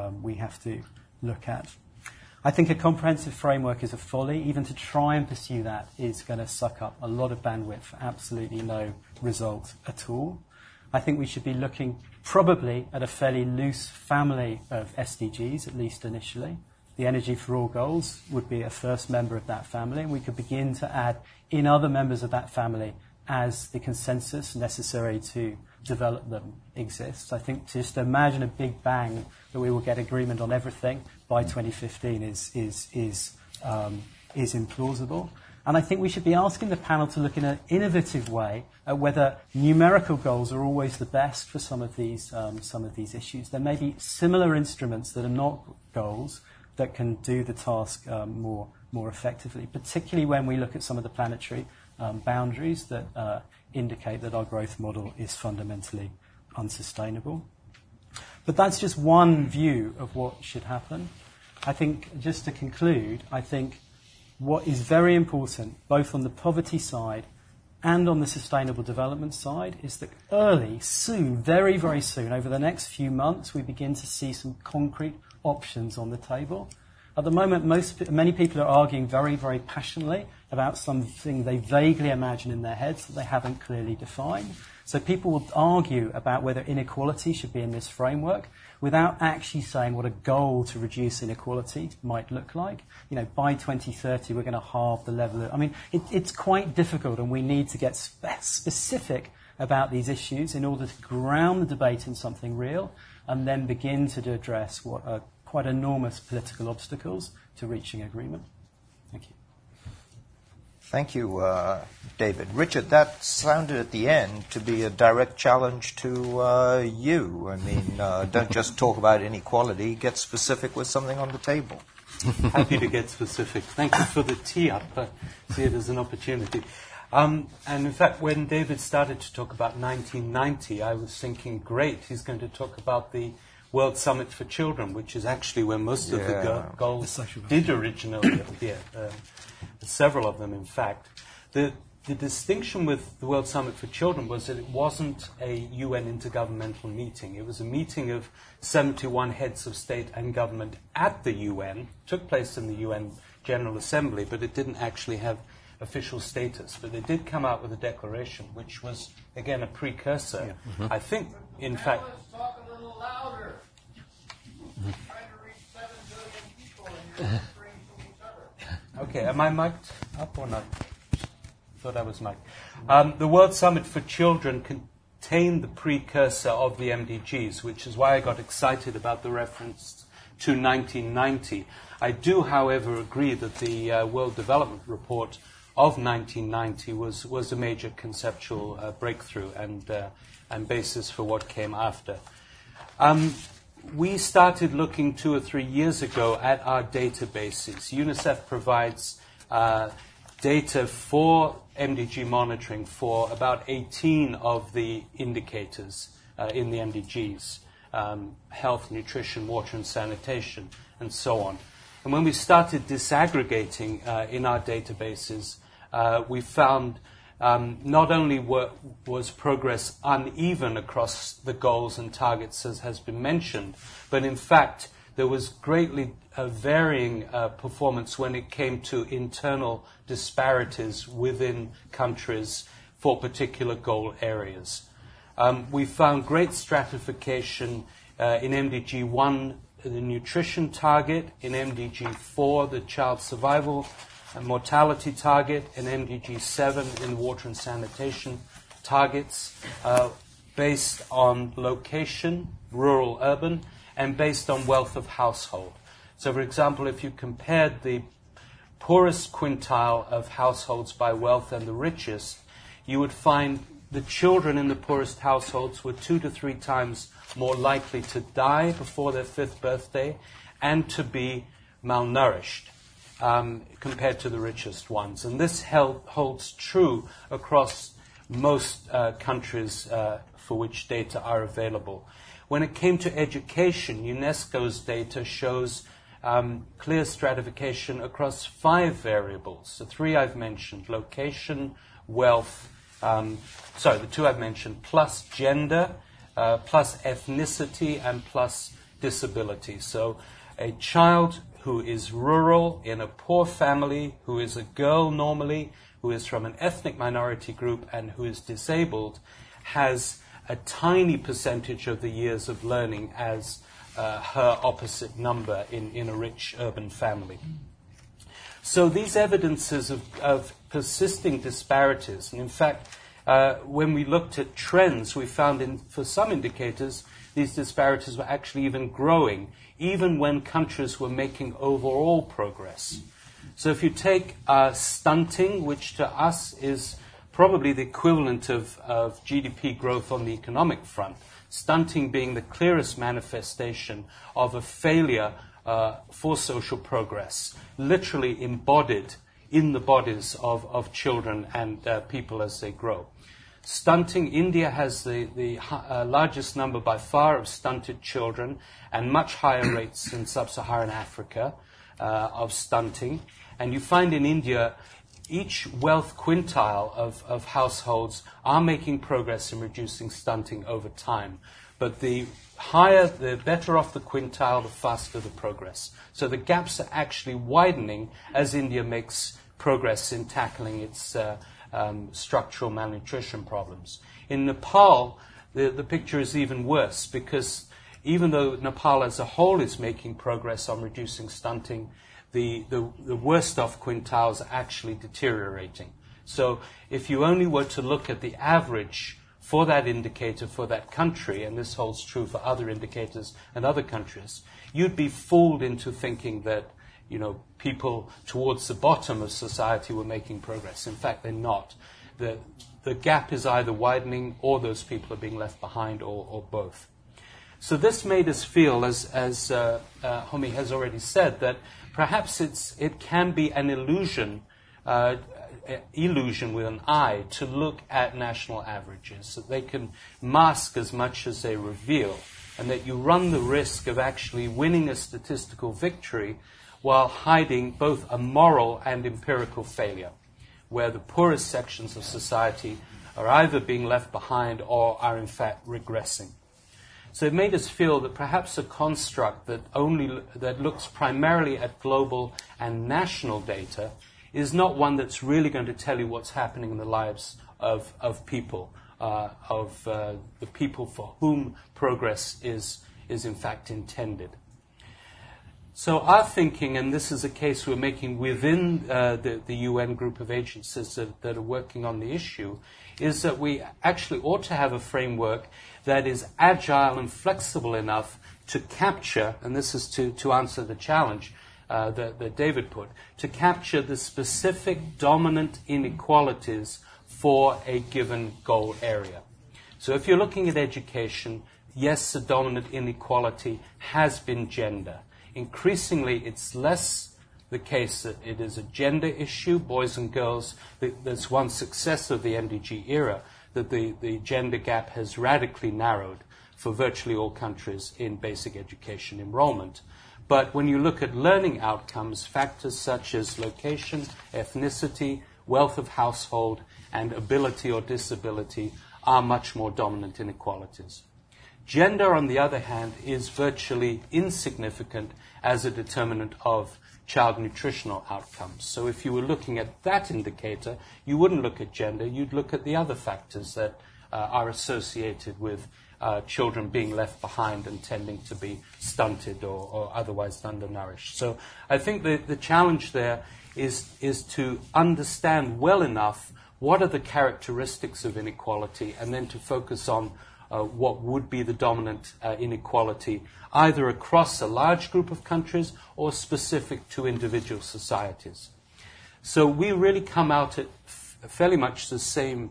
look at. I think a comprehensive framework is a folly. Even to try and pursue that is going to suck up a lot of bandwidth for absolutely no result at all. I think we should be looking probably at a fairly loose family of SDGs, at least initially. The Energy for All goals would be a first member of that family, and we could begin to add in other members of that family as the consensus necessary to develop them exists. I think to just imagine a big bang that we will get agreement on everything by 2015 is implausible. And I think we should be asking the panel to look in an innovative way at whether numerical goals are always the best for some of these issues. There may be similar instruments that are not goals that can do the task more effectively, particularly when we look at some of the planetary boundaries that indicate that our growth model is fundamentally unsustainable. But that's just one view of what should happen. I think, just to conclude, I think what is very important, both on the poverty side and on the sustainable development side, is that soon, very, very soon, over the next few months, we begin to see some concrete options on the table. At the moment, many people are arguing very, very passionately about something they vaguely imagine in their heads that they haven't clearly defined. So people will argue about whether inequality should be in this framework without actually saying what a goal to reduce inequality might look like. By 2030, we're going to halve the level of... it's quite difficult, and we need to get specific about these issues in order to ground the debate in something real and then begin to address what are quite enormous political obstacles to reaching agreement. Thank you. Thank you, David. Richard, that sounded at the end to be a direct challenge to you. Don't just talk about inequality, get specific with something on the table. Happy to get specific. Thank you for the tee-up. I see it as an opportunity. And in fact, when David started to talk about 1990, I was thinking, great, he's going to talk about the World Summit for Children, which is actually where most of the goals did originally appear. Several of them, in fact. The distinction with the World Summit for Children was that it wasn't a UN intergovernmental meeting. It was a meeting of 71 heads of state and government at the UN. It took place in the UN General Assembly, but it didn't actually have official status. But they did come out with a declaration, which was, again, a precursor. Yeah. Mm-hmm. I think, in fact... Let's talk a little louder. Trying to reach 7 billion people and you're whispering to each other. Okay, am I mic'd up or not? Thought I was mic'd. The World Summit for Children contained the precursor of the MDGs, which is why I got excited about the reference to 1990. I do, however, agree that the World Development Report of 1990 was a major conceptual breakthrough and basis for what came after. We started looking 2 or 3 years ago at our databases. UNICEF provides data for MDG monitoring for about 18 of the indicators in the MDGs, health, nutrition, water and sanitation, and so on. And when we started disaggregating in our databases, we found not only was progress uneven across the goals and targets, as has been mentioned, but in fact there was greatly varying performance when it came to internal disparities within countries for particular goal areas. We found great stratification in MDG 1, the nutrition target, in MDG 4, the child survival and mortality target, in MDG 7, in water and sanitation targets, based on location, rural, urban, and based on wealth of household. So, for example, if you compared the poorest quintile of households by wealth and the richest, you would find the children in the poorest households were 2 to 3 times more likely to die before their 5th birthday and to be malnourished compared to the richest ones. And this holds true across most countries for which data are available. When it came to education, UNESCO's data shows clear stratification across 5 variables. The 3 I've mentioned, location, wealth, the 2 I've mentioned, plus gender, plus ethnicity, and plus disability. So a child who is rural, in a poor family, who is a girl normally, who is from an ethnic minority group, and who is disabled, has a tiny percentage of the years of learning as her opposite number in a rich urban family. So these evidences of persisting disparities, and in fact, when we looked at trends, we found for some indicators these disparities were actually even growing, even when countries were making overall progress. So if you take stunting, which to us is probably the equivalent of GDP growth on the economic front, stunting being the clearest manifestation of a failure for social progress, literally embodied in the bodies of children and people as they grow. Stunting, India has the largest number by far of stunted children and much higher rates than sub-Saharan Africa of stunting. And you find in India each wealth quintile of households are making progress in reducing stunting over time. But the higher, the better off the quintile, the faster the progress. So the gaps are actually widening as India makes progress in tackling its structural malnutrition problems. In Nepal, the picture is even worse, because even though Nepal as a whole is making progress on reducing stunting, the worst off quintiles are actually deteriorating. So if you only were to look at the average for that indicator for that country, and this holds true for other indicators and other countries, you'd be fooled into thinking that, you know, people towards the bottom of society were making progress. In fact, they're not. The gap is either widening or those people are being left behind, or both. So this made us feel, as Homi has already said, that perhaps it can be an illusion with an eye to look at national averages, that they can mask as much as they reveal, and that you run the risk of actually winning a statistical victory while hiding both a moral and empirical failure, where the poorest sections of society are either being left behind or are in fact regressing. So it made us feel that perhaps a construct that looks primarily at global and national data is not one that's really going to tell you what's happening in the lives of people, the people for whom progress is in fact intended. So our thinking, and this is a case we're making within the UN group of agencies that are working on the issue, is that we actually ought to have a framework that is agile and flexible enough to capture, and this is to answer the challenge that David put, to capture the specific dominant inequalities for a given goal area. So if you're looking at education, yes, the dominant inequality has been gender. Increasingly, it's less the case that it is a gender issue, boys and girls. There's one success of the MDG era, that the gender gap has radically narrowed for virtually all countries in basic education enrollment. But when you look at learning outcomes, factors such as location, ethnicity, wealth of household, and ability or disability are much more dominant inequalities. Gender, on the other hand, is virtually insignificant as a determinant of child nutritional outcomes. So if you were looking at that indicator, you wouldn't look at gender, you'd look at the other factors that are associated with children being left behind and tending to be stunted or otherwise undernourished. So I think the challenge there is to understand well enough what are the characteristics of inequality, and then to focus on what would be the dominant inequality, either across a large group of countries or specific to individual societies. So we really come out at fairly much the same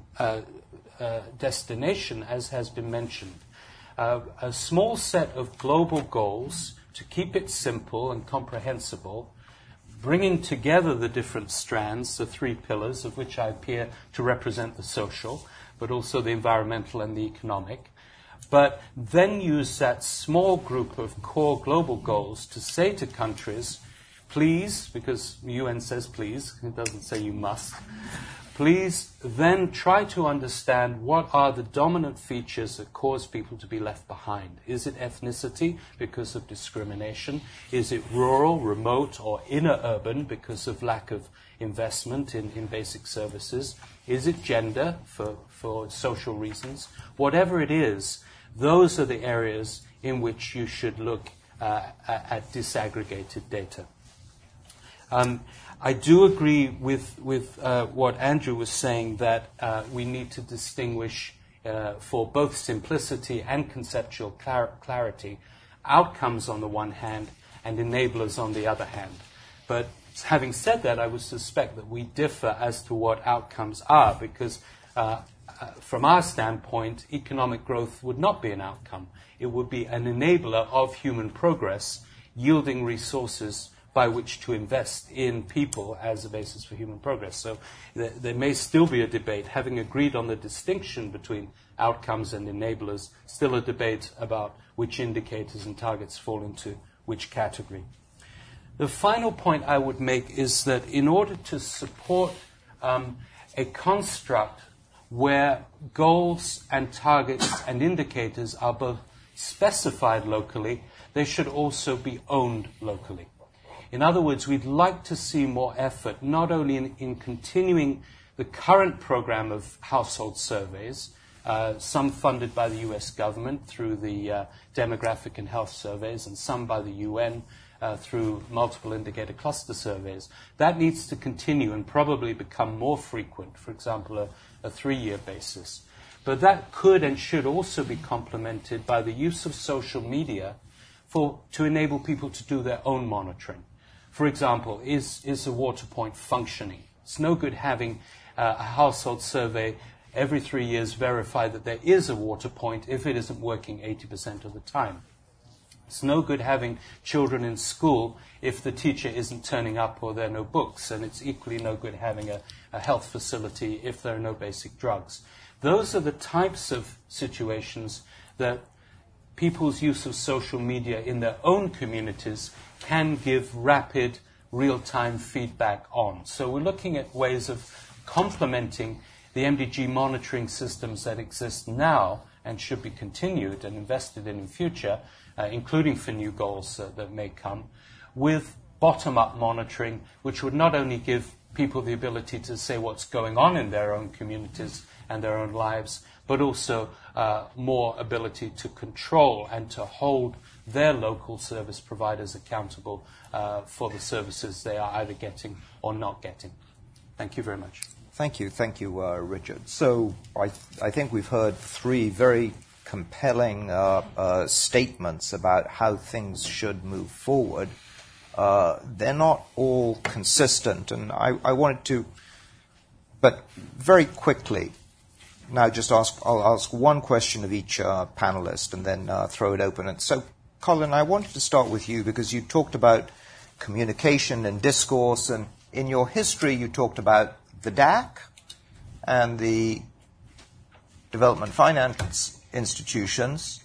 destination as has been mentioned. A small set of global goals to keep it simple and comprehensible, bringing together the different strands, the three pillars of which I appear to represent the social, but also the environmental and the economic, but then use that small group of core global goals to say to countries, please, because the UN says please, it doesn't say you must, please then try to understand what are the dominant features that cause people to be left behind. Is it ethnicity because of discrimination? Is it rural, remote, or inner urban because of lack of investment in basic services? Is it gender for social reasons? Whatever it is, those are the areas in which you should look at disaggregated data. I do agree with what Andrew was saying, that we need to distinguish for both simplicity and conceptual clarity, outcomes on the one hand and enablers on the other hand. But having said that, I would suspect that we differ as to what outcomes are, because from our standpoint, economic growth would not be an outcome. It would be an enabler of human progress, yielding resources by which to invest in people as a basis for human progress. So there may still be a debate, having agreed on the distinction between outcomes and enablers, still a debate about which indicators and targets fall into which category. The final point I would make is that in order to support a construct where goals and targets and indicators are both specified locally, they should also be owned locally. In other words, we'd like to see more effort, not only in continuing the current program of household surveys, some funded by the US government through the demographic and health surveys, and some by the UN through multiple indicator cluster surveys. That needs to continue and probably become more frequent, for example, a 3-year basis. But that could and should also be complemented by the use of social media to enable people to do their own monitoring. For example, is a water point functioning? It's no good having a household survey every 3 years verify that there is a water point if it isn't working 80% of the time. It's no good having children in school if the teacher isn't turning up or there are no books, and it's equally no good having a health facility if there are no basic drugs. Those are the types of situations that people's use of social media in their own communities can give rapid, real-time feedback on. So we're looking at ways of complementing the MDG monitoring systems that exist now and should be continued and invested in future, including for new goals that may come, with bottom-up monitoring, which would not only give people the ability to say what's going on in their own communities and their own lives, but also more ability to control and to hold their local service providers accountable for the services they are either getting or not getting. Thank you very much. Thank you, Richard. So I think we've heard 3 very compelling statements about how things should move forward. They're not all consistent, and I wanted to, but very quickly, now I'll ask one question of each panelist and then throw it open. And so, Colin, I wanted to start with you because you talked about communication and discourse, and in your history you talked about the DAC and the development finance institutions.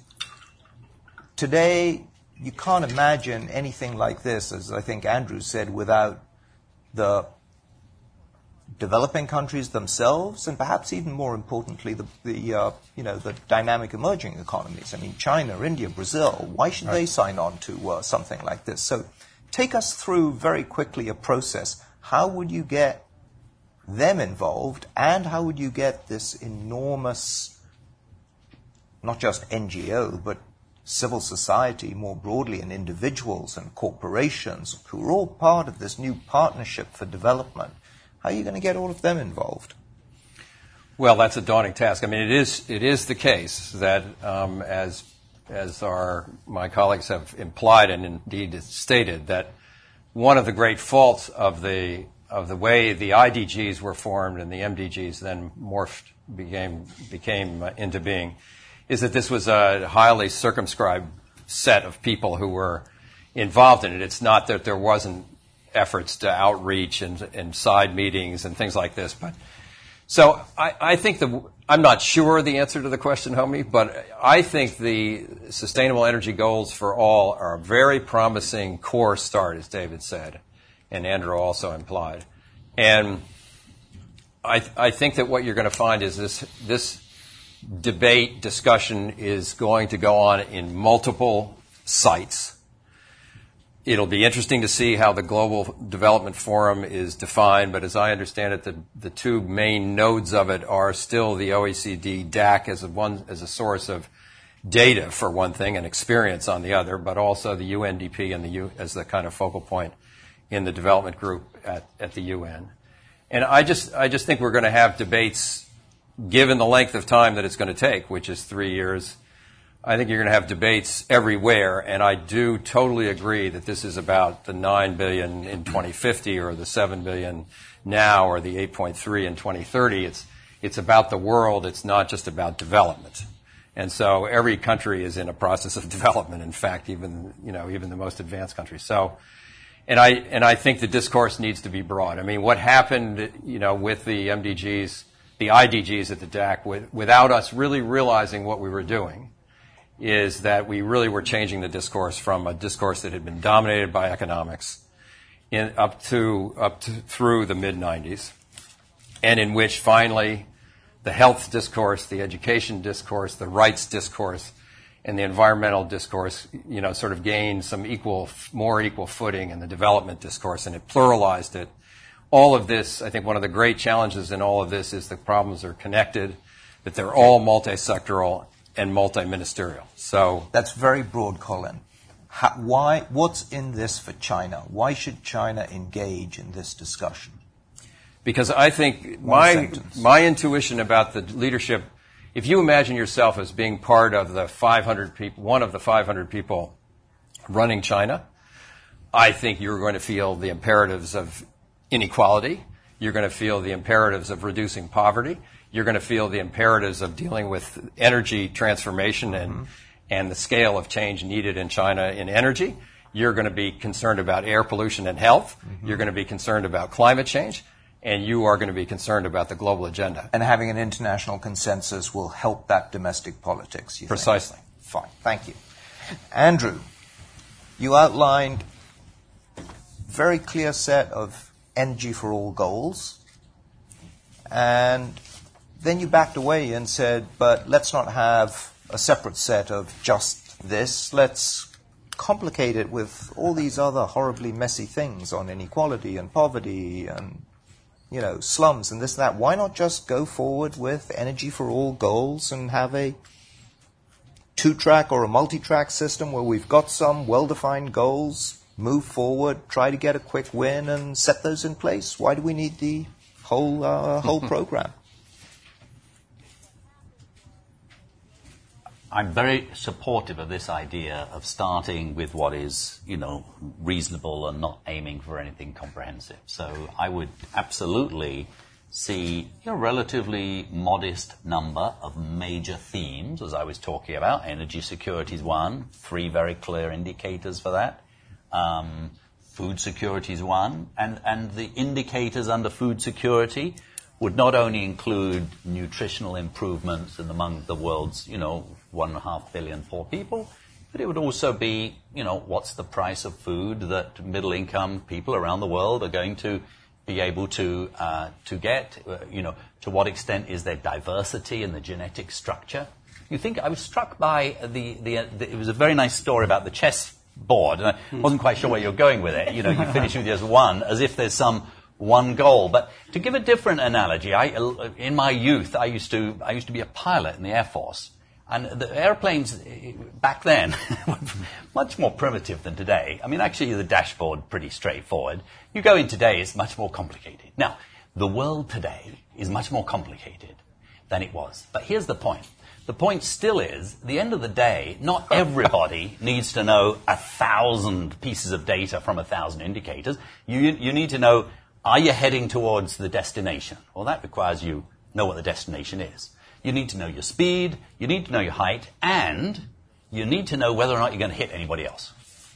Today, you can't imagine anything like this, as I think Andrew said, without the developing countries themselves, and perhaps even more importantly, the dynamic emerging economies. I mean, China, India, Brazil. Why should they sign on to something like this? So, take us through very quickly a process. How would you get them involved, and how would you get this enormous, not just NGO, but civil society more broadly, and individuals and corporations who are all part of this new partnership for development? How are you going to get all of them involved? Well, that's a daunting task. I mean, it is the case that, as my colleagues have implied and indeed stated, that one of the great faults of the way the IDGs were formed and the MDGs then became into being, is that this was a highly circumscribed set of people who were involved in it. It's not that there wasn't efforts to outreach and side meetings and things like this. But so I think I'm not sure the answer to the question, Homi, but I think the Sustainable Energy Goals for All are a very promising core start, as David said, and Andrew also implied. And I think that what you're going to find is this debate, discussion is going to go on in multiple sites. It'll be interesting to see how the Global Development Forum is defined, but as I understand it, the 2 main nodes of it are still the OECD DAC as a source of data for one thing and experience on the other, but also the UNDP and as the kind of focal point in the development group at the UN. And I just think we're going to have debates, given the length of time that it's going to take, which is 3 years. I think you're going to have debates everywhere, and I do totally agree that this is about the 9 billion in 2050 or the 7 billion now or the 8.3 in 2030. It's about the world. It's not just about development. And so every country is in a process of development, in fact, even the most advanced countries. So, and I think the discourse needs to be broad. I mean, what happened, with the MDGs, the IDGs at the DAC, without us really realizing what we were doing, is that we really were changing the discourse from a discourse that had been dominated by economics up through the mid-90s, and in which finally the health discourse, the education discourse, the rights discourse and the environmental discourse, sort of gained some more equal footing in the development discourse, and it pluralized it. All of this, I think one of the great challenges in all of this is the problems are connected, that they're all multi-sectoral and multi-ministerial. So that's very broad, Colin. What's in this for China? Why should China engage in this discussion? Because I think my intuition about the leadership, if you imagine yourself as being part of the 500 people, one of the 500 people running China, I think you're going to feel the imperatives of inequality. You're going to feel the imperatives of reducing poverty. You're going to feel the imperatives of dealing with energy transformation and the scale of change needed in China in energy. You're going to be concerned about air pollution and health. You're going to be concerned about climate change. And you are going to be concerned about the global agenda. And having an international consensus will help that domestic politics, you Precisely. think? Fine. Thank you. Andrew, you outlined a very clear set of energy for all goals. And then you backed away and said, but let's not have a separate set of just this. Let's complicate it with all these other horribly messy things on inequality and poverty and slums and this and that. Why not just go forward with energy for all goals and have a 2-track or a multi-track system where we've got some well-defined goals, move forward, try to get a quick win and set those in place? Why do we need the whole program? I'm very supportive of this idea of starting with what is, reasonable and not aiming for anything comprehensive. So I would absolutely see a relatively modest number of major themes, as I was talking about. Energy security is one, 3 very clear indicators for that. Food security is one, and the indicators under food security would not only include nutritional improvements among the world's, 1.5 billion poor people, but it would also be, what's the price of food that middle-income people around the world are going to be able to get? To what extent is there diversity in the genetic structure? You think I was struck by it was a very nice story about the chess board, and I wasn't quite sure where you're going with it. You finish with just one, as if there's some one goal. But to give a different analogy, in my youth, I used to be a pilot in the Air Force. And the airplanes back then were much more primitive than today. I mean, actually, the dashboard, pretty straightforward. You go in today, it's much more complicated. Now, the world today is much more complicated than it was. But here's the point. The point still is, at the end of the day, not everybody needs to know 1,000 pieces of data from 1,000 indicators. You need to know, are you heading towards the destination? Well, that requires you know what the destination is. You need to know your speed, you need to know your height, and you need to know whether or not you're going to hit anybody else.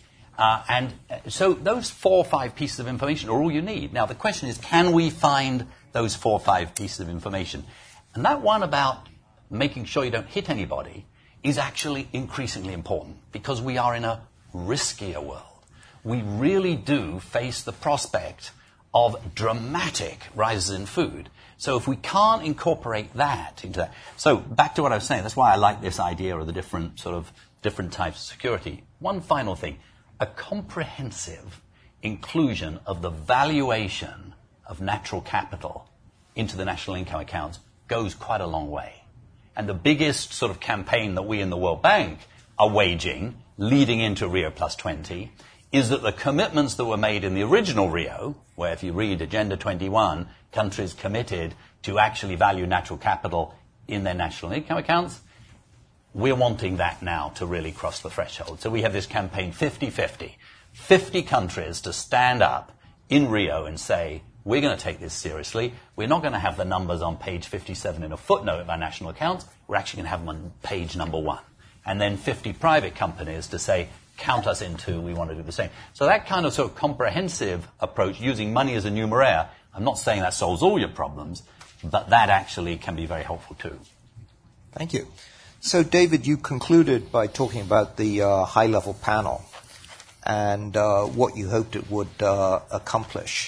And so those 4 or 5 pieces of information are all you need. Now, the question is, can we find those 4 or 5 pieces of information? And that one about making sure you don't hit anybody is actually increasingly important, because we are in a riskier world. We really do face the prospect of dramatic rises in food. So if we can't incorporate that into that. So back to what I was saying, that's why I like this idea of the different types of security. One final thing, a comprehensive inclusion of the valuation of natural capital into the national income accounts goes quite a long way. And the biggest sort of campaign that we in the World Bank are waging, leading into Rio +20, is that the commitments that were made in the original Rio, where if you read Agenda 21, countries committed to actually value natural capital in their national income accounts, we're wanting that now to really cross the threshold. So we have this campaign 50-50. 50 countries to stand up in Rio and say, we're going to take this seriously. We're not going to have the numbers on page 57 in a footnote of our national accounts. We're actually going to have them on page number 1. And then 50 private companies to say, count us into, we want to do the same. So that kind of sort of comprehensive approach, using money as a numeraire, I'm not saying that solves all your problems, but that actually can be very helpful too. Thank you. So, David, you concluded by talking about the high-level panel and what you hoped it would accomplish.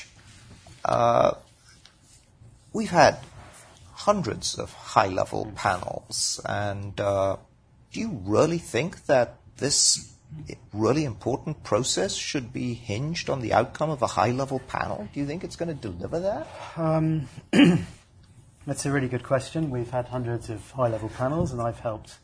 We've had hundreds of high-level panels, and do you really think that this really important process should be hinged on the outcome of a high-level panel? Do you think it's going to deliver that? That's a really good question. We've had hundreds of high-level panels, and I've helped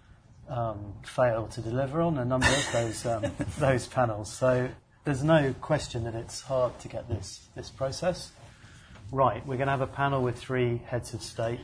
fail to deliver on a number of those panels. So there's no question that it's hard to get this process right. We're going to have a panel with 3 heads of state.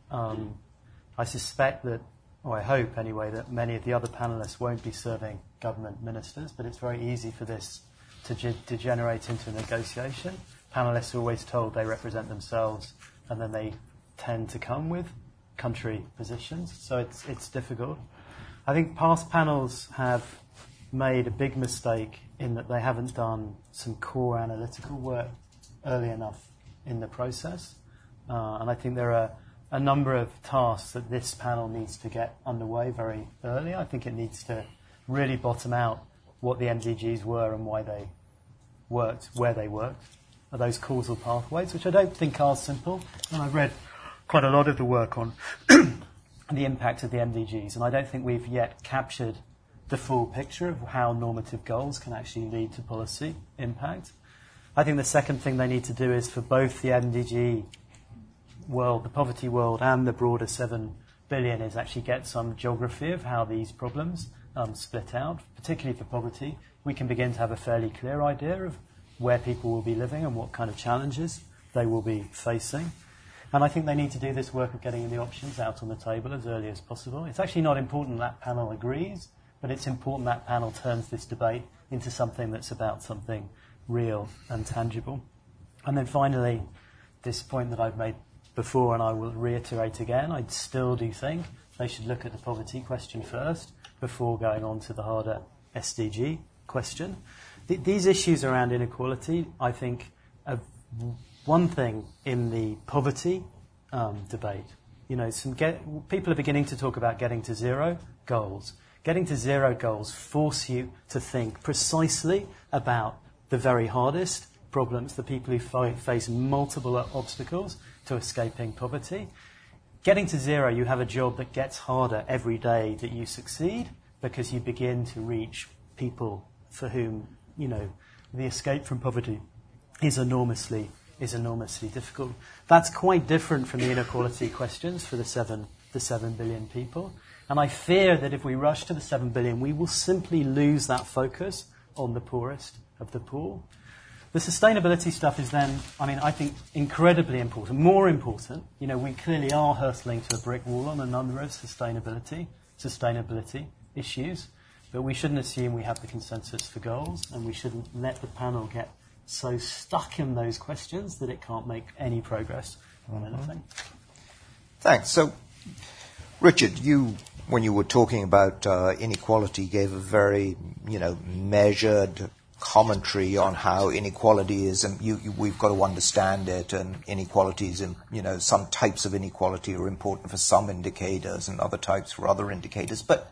I suspect that, or I hope anyway, that many of the other panelists won't be serving government ministers, but it's very easy for this to degenerate into a negotiation. Panelists are always told they represent themselves, and then they tend to come with country positions, so it's difficult. I think past panels have made a big mistake in that they haven't done some core analytical work early enough in the process, and I think there are a number of tasks that this panel needs to get underway very early. I think it needs to really bottom out what the MDGs were and why they worked, where they worked, are those causal pathways, which I don't think are simple. And I've read quite a lot of the work on the impact of the MDGs, and I don't think we've yet captured the full picture of how normative goals can actually lead to policy impact. I think the second thing they need to do is for both the MDG world, the poverty world, and the broader 7 billion is actually get some geography of how these problems split out, particularly for poverty. We can begin to have a fairly clear idea of where people will be living and what kind of challenges they will be facing. And I think they need to do this work of getting the options out on the table as early as possible. It's actually not important that panel agrees, but it's important that panel turns this debate into something that's about something real and tangible. And then finally, this point that I've made before, and I will reiterate again, I still do think they should look at the poverty question first before going on to the harder SDG question. These issues around inequality, I think, are one thing in the poverty debate. You know, people are beginning to talk about getting to zero goals. Getting to zero goals force you to think precisely about the very hardest problems, the people who face multiple obstacles to escaping poverty. Getting to zero, you have a job that gets harder every day that you succeed, because you begin to reach people for whom, you know, the escape from poverty is enormously difficult. That's quite different from the inequality questions for the 7 billion people. And I fear that if we rush to the 7 billion, we will simply lose that focus on the poorest of the poor. The sustainability stuff is then, I mean, I think incredibly important, more important. You know, we clearly are hurtling to a brick wall on a number of sustainability issues, but we shouldn't assume we have the consensus for goals, and we shouldn't let the panel get so stuck in those questions that it can't make any progress on anything. Thanks. So, Richard, when you were talking about inequality, gave a very, measured commentary on how inequality is, and we've got to understand it, and inequalities, and some types of inequality are important for some indicators and other types for other indicators. But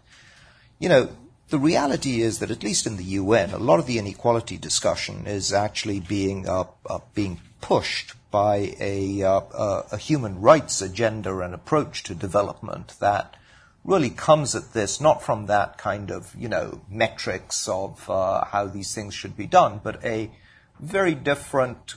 the reality is that, at least in the UN, a lot of the inequality discussion is actually being pushed by a human rights agenda and approach to development that really comes at this not from that kind of, metrics of how these things should be done, but a very different,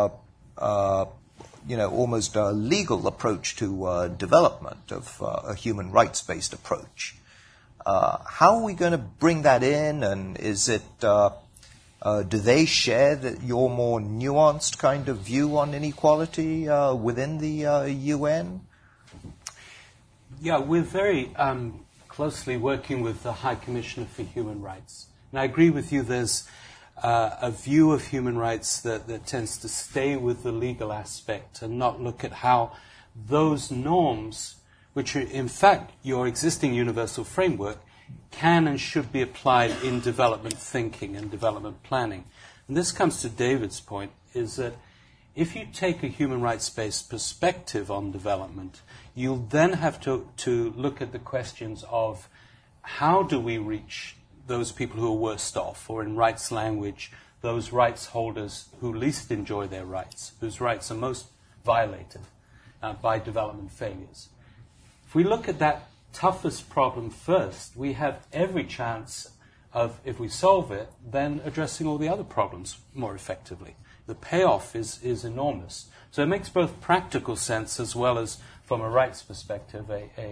almost a legal approach to development, of a human rights-based approach. How are we going to bring that in, and is it, do they share your more nuanced kind of view on inequality within the UN? Yeah, we're very closely working with the High Commissioner for Human Rights. And I agree with you, there's a view of human rights that tends to stay with the legal aspect and not look at how those norms, which are in fact your existing universal framework, can and should be applied in development thinking and development planning. And this comes to David's point, is that if you take a human rights-based perspective on development, you'll then have to look at the questions of how do we reach those people who are worst off, or in rights language, those rights holders who least enjoy their rights, whose rights are most violated by development failures. If we look at that toughest problem first, we have every chance of, if we solve it, then addressing all the other problems more effectively. The payoff is enormous. So it makes both practical sense as well as, from a rights perspective,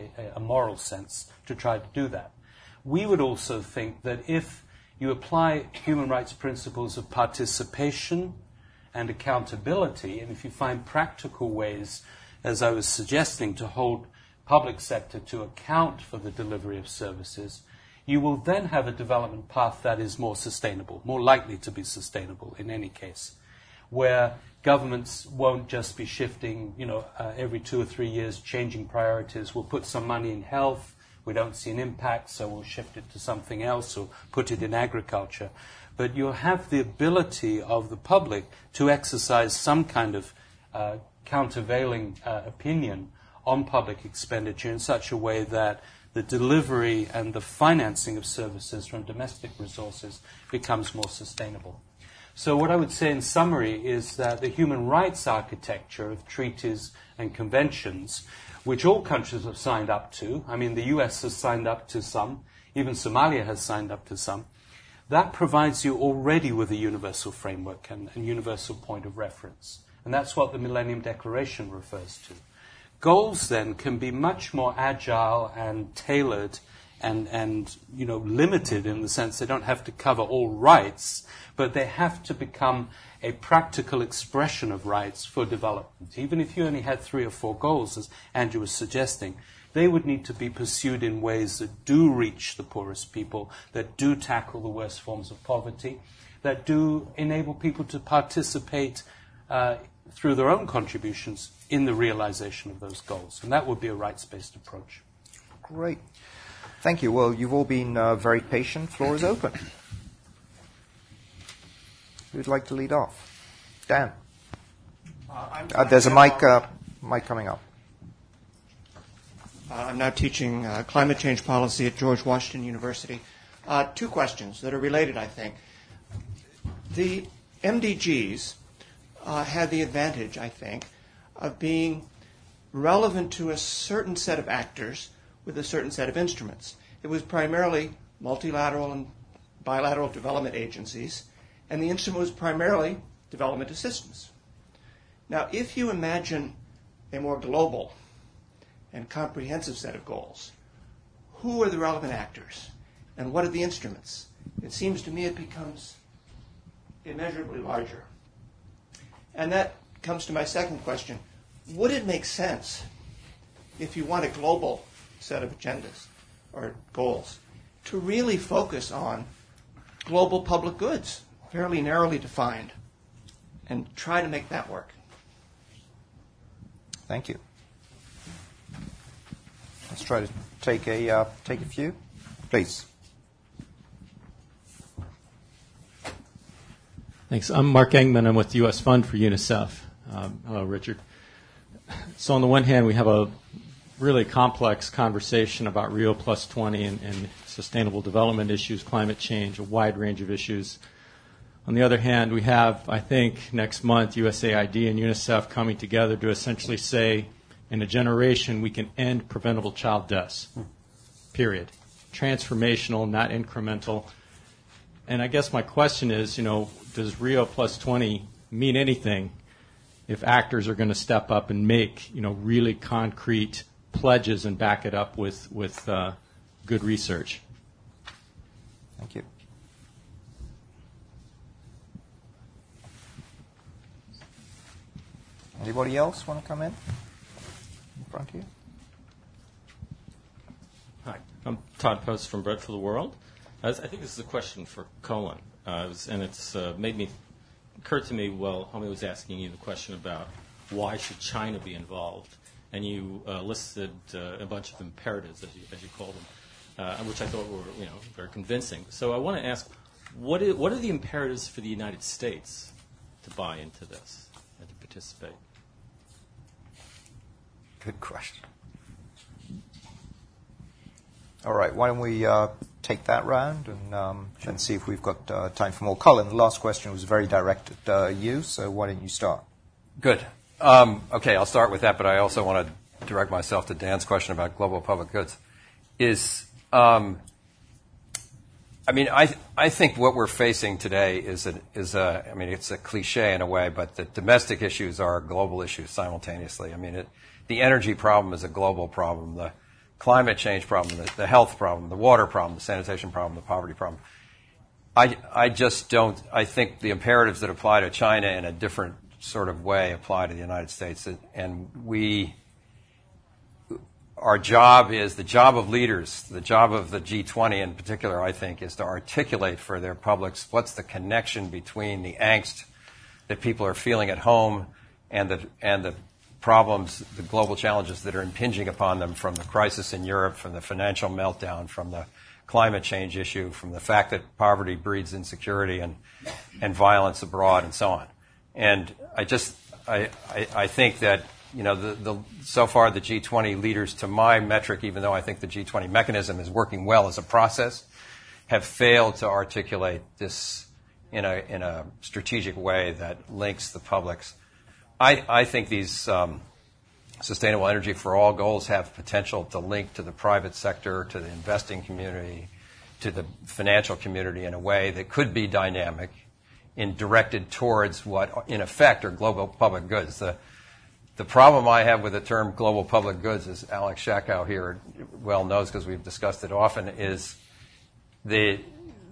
a moral sense to try to do that. We would also think that if you apply human rights principles of participation and accountability, and if you find practical ways, as I was suggesting, to hold public sector to account for the delivery of services, you will then have a development path that is more sustainable, more likely to be sustainable in any case, where governments won't just be shifting, every 2 or 3 years, changing priorities. We'll put some money in health. We don't see an impact, so we'll shift it to something else or put it in agriculture. But you'll have the ability of the public to exercise some kind of countervailing opinion on public expenditure in such a way that the delivery and the financing of services from domestic resources becomes more sustainable. So what I would say in summary is that the human rights architecture of treaties and conventions, which all countries have signed up to, I mean, the US has signed up to some, even Somalia has signed up to some, that provides you already with a universal framework and universal point of reference. And that's what the Millennium Declaration refers to. Goals, then, can be much more agile and tailored and limited in the sense they don't have to cover all rights, but they have to become a practical expression of rights for development. Even if you only had 3 or 4 goals, as Andrew was suggesting, they would need to be pursued in ways that do reach the poorest people, that do tackle the worst forms of poverty, that do enable people to participate through their own contributions in the realization of those goals. And that would be a rights-based approach. Great. Thank you. Well, you've all been very patient. Floor is open. Who'd like to lead off? Dan. There's a mic coming up. I'm now teaching climate change policy at George Washington University. 2 questions that are related, I think. The MDGs had the advantage, I think, of being relevant to a certain set of actors with a certain set of instruments. It was primarily multilateral and bilateral development agencies, and the instrument was primarily development assistance. Now, if you imagine a more global and comprehensive set of goals, who are the relevant actors, and what are the instruments? It seems to me it becomes immeasurably larger. And that comes to my second question. Would it make sense, if you want a global set of agendas or goals, to really focus on global public goods, fairly narrowly defined, and try to make that work? Thank you. Let's try to take a few. Please. Thanks. I'm Mark Engman. I'm with the U.S. Fund for UNICEF. Hello, Richard. So on the one hand, we have a really complex conversation about Rio Plus 20 and sustainable development issues, climate change, a wide range of issues. On the other hand, we have, I think, next month, USAID and UNICEF coming together to essentially say, in a generation, we can end preventable child deaths, period. Transformational, not incremental. And I guess my question is, does Rio Plus 20 mean anything if actors are going to step up and make, really concrete pledges and back it up with good research? Thank you. Anybody else want to come in front of you? Hi, I'm Todd Post from Bread for the World. I think this is a question for Colin, and it's occurred to me while Homie was asking you the question about why should China be involved, and you listed a bunch of imperatives, as you called them, which I thought were very convincing. So I want to ask, what are the imperatives for the United States to buy into this and to participate? Good question. All right, why don't we take that round and see if we've got time for more. Colin, the last question was very directed at you, so why don't you start? Good. Okay, I'll start with that, but I also want to direct myself to Dan's question about global public goods. is, I think what we're facing today is it's a cliche in a way, but the domestic issues are global issues simultaneously. The energy problem is a global problem, the climate change problem, the health problem, the water problem, the sanitation problem, the poverty problem. I think the imperatives that apply to China in a different sort of way apply to the United States, and our job is, the job of leaders, the job of the G20 in particular, I think, is to articulate for their publics what's the connection between the angst that people are feeling at home and the problems, the global challenges that are impinging upon them, from the crisis in Europe, from the financial meltdown, from the climate change issue, from the fact that poverty breeds insecurity and violence abroad, and so on. And I think that, so far the G20 leaders, to my metric, even though I think the G20 mechanism is working well as a process, have failed to articulate this in a strategic way that links the publics. I think these sustainable energy for all goals have potential to link to the private sector, to the investing community, to the financial community in a way that could be dynamic and directed towards what, in effect, are global public goods. The problem I have with the term global public goods, as Alex Shakow here well knows because we've discussed it often, is the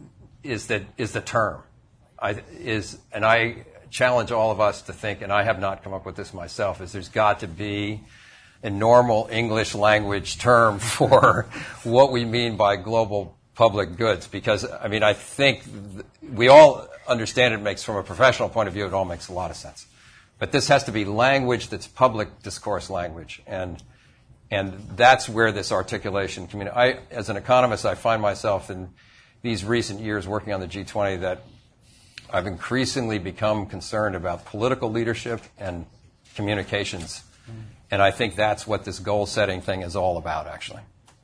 term. And I challenge all of us to think, and I have not come up with this myself, is there's got to be a normal English language term for what we mean by global public goods. Because, I think we all understand it makes, from a professional point of view, it all makes a lot of sense. But this has to be language that's public discourse language. And that's where this articulation as an economist, I find myself in these recent years working on the G20 that I've increasingly become concerned about political leadership and communications. And I think that's what this goal-setting thing is all about, actually.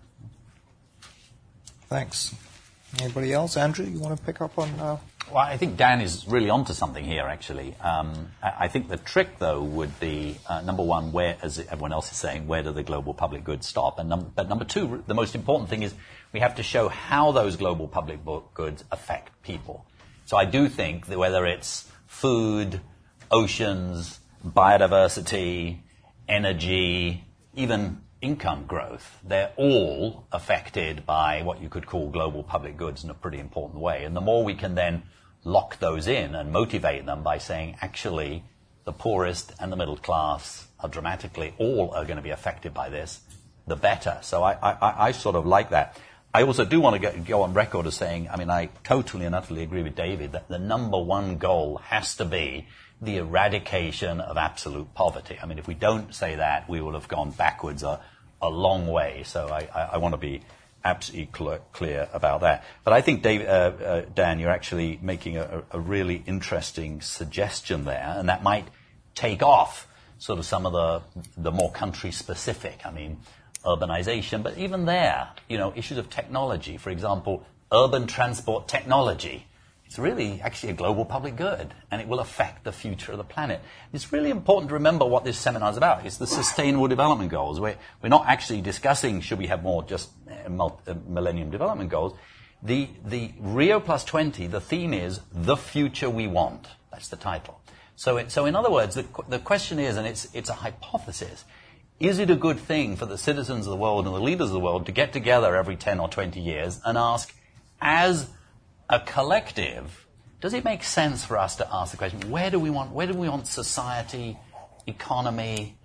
Thanks. Anybody else? Andrew, you want to pick up on... Well, I think Dan is really onto something here, actually. I think the trick, though, would be, number one, where, as everyone else is saying, where do the global public goods stop? But number two, the most important thing is we have to show how those global public goods affect people. So I do think that whether it's food, oceans, biodiversity, energy, even income growth, they're all affected by what you could call global public goods in a pretty important way. And the more we can then lock those in and motivate them by saying, actually, the poorest and the middle class are all are going to be affected by this, the better. So I sort of like that. I also do want to go on record as saying, I totally and utterly agree with David that the number one goal has to be the eradication of absolute poverty. If we don't say that, we will have gone backwards a long way. So I want to be absolutely clear about that. But I think, Dan, you're actually making a really interesting suggestion there, and that might take off sort of some of the more country-specific. Urbanization, but even there, issues of technology. For example, urban transport technology. It's really actually a global public good, and it will affect the future of the planet. It's really important to remember what this seminar is about. It's the Sustainable Development Goals. We're not actually discussing should we have more just Millennium Development Goals. The Rio Plus 20, the theme is the future we want. That's the title. So in other words, the question is, and it's a hypothesis, is it a good thing for the citizens of the world and the leaders of the world to get together every 10 or 20 years and ask, as a collective, does it make sense for us to ask the question, where do we want society, economy,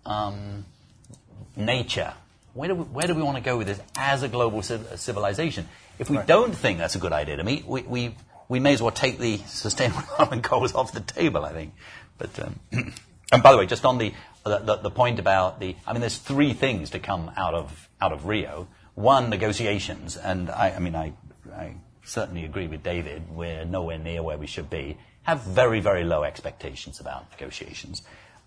nature? Where do we want to go with this as a global civilization? If we don't think that's a good idea, we may as well take the Sustainable Development Goals off the table, I think. But and by the way, just on the point about there's three things to come out of Rio. One, negotiations, and I certainly agree with David. We're nowhere near where we should be. Have very, very low expectations about negotiations.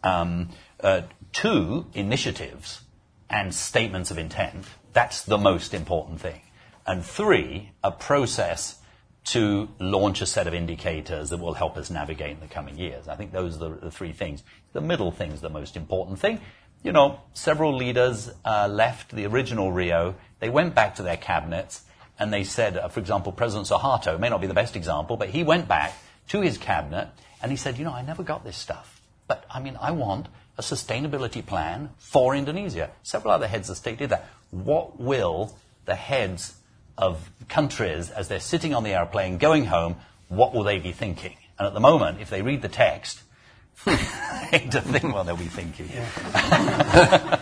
Two, initiatives and statements of intent. That's the most important thing. And three, a process to launch a set of indicators that will help us navigate in the coming years. I think those are the three things. The middle thing is the most important thing. Several leaders left the original Rio They went back to their cabinets and they said, for example, President Suharto, may not be the best example, but he went back to his cabinet and he said, I never got this stuff. But, I want a sustainability plan for Indonesia. Several other heads of state did that. What will the heads of countries, as they're sitting on the airplane going home, what will they be thinking? And at the moment, if they read the text, I hate to think what they'll be thinking. Yeah.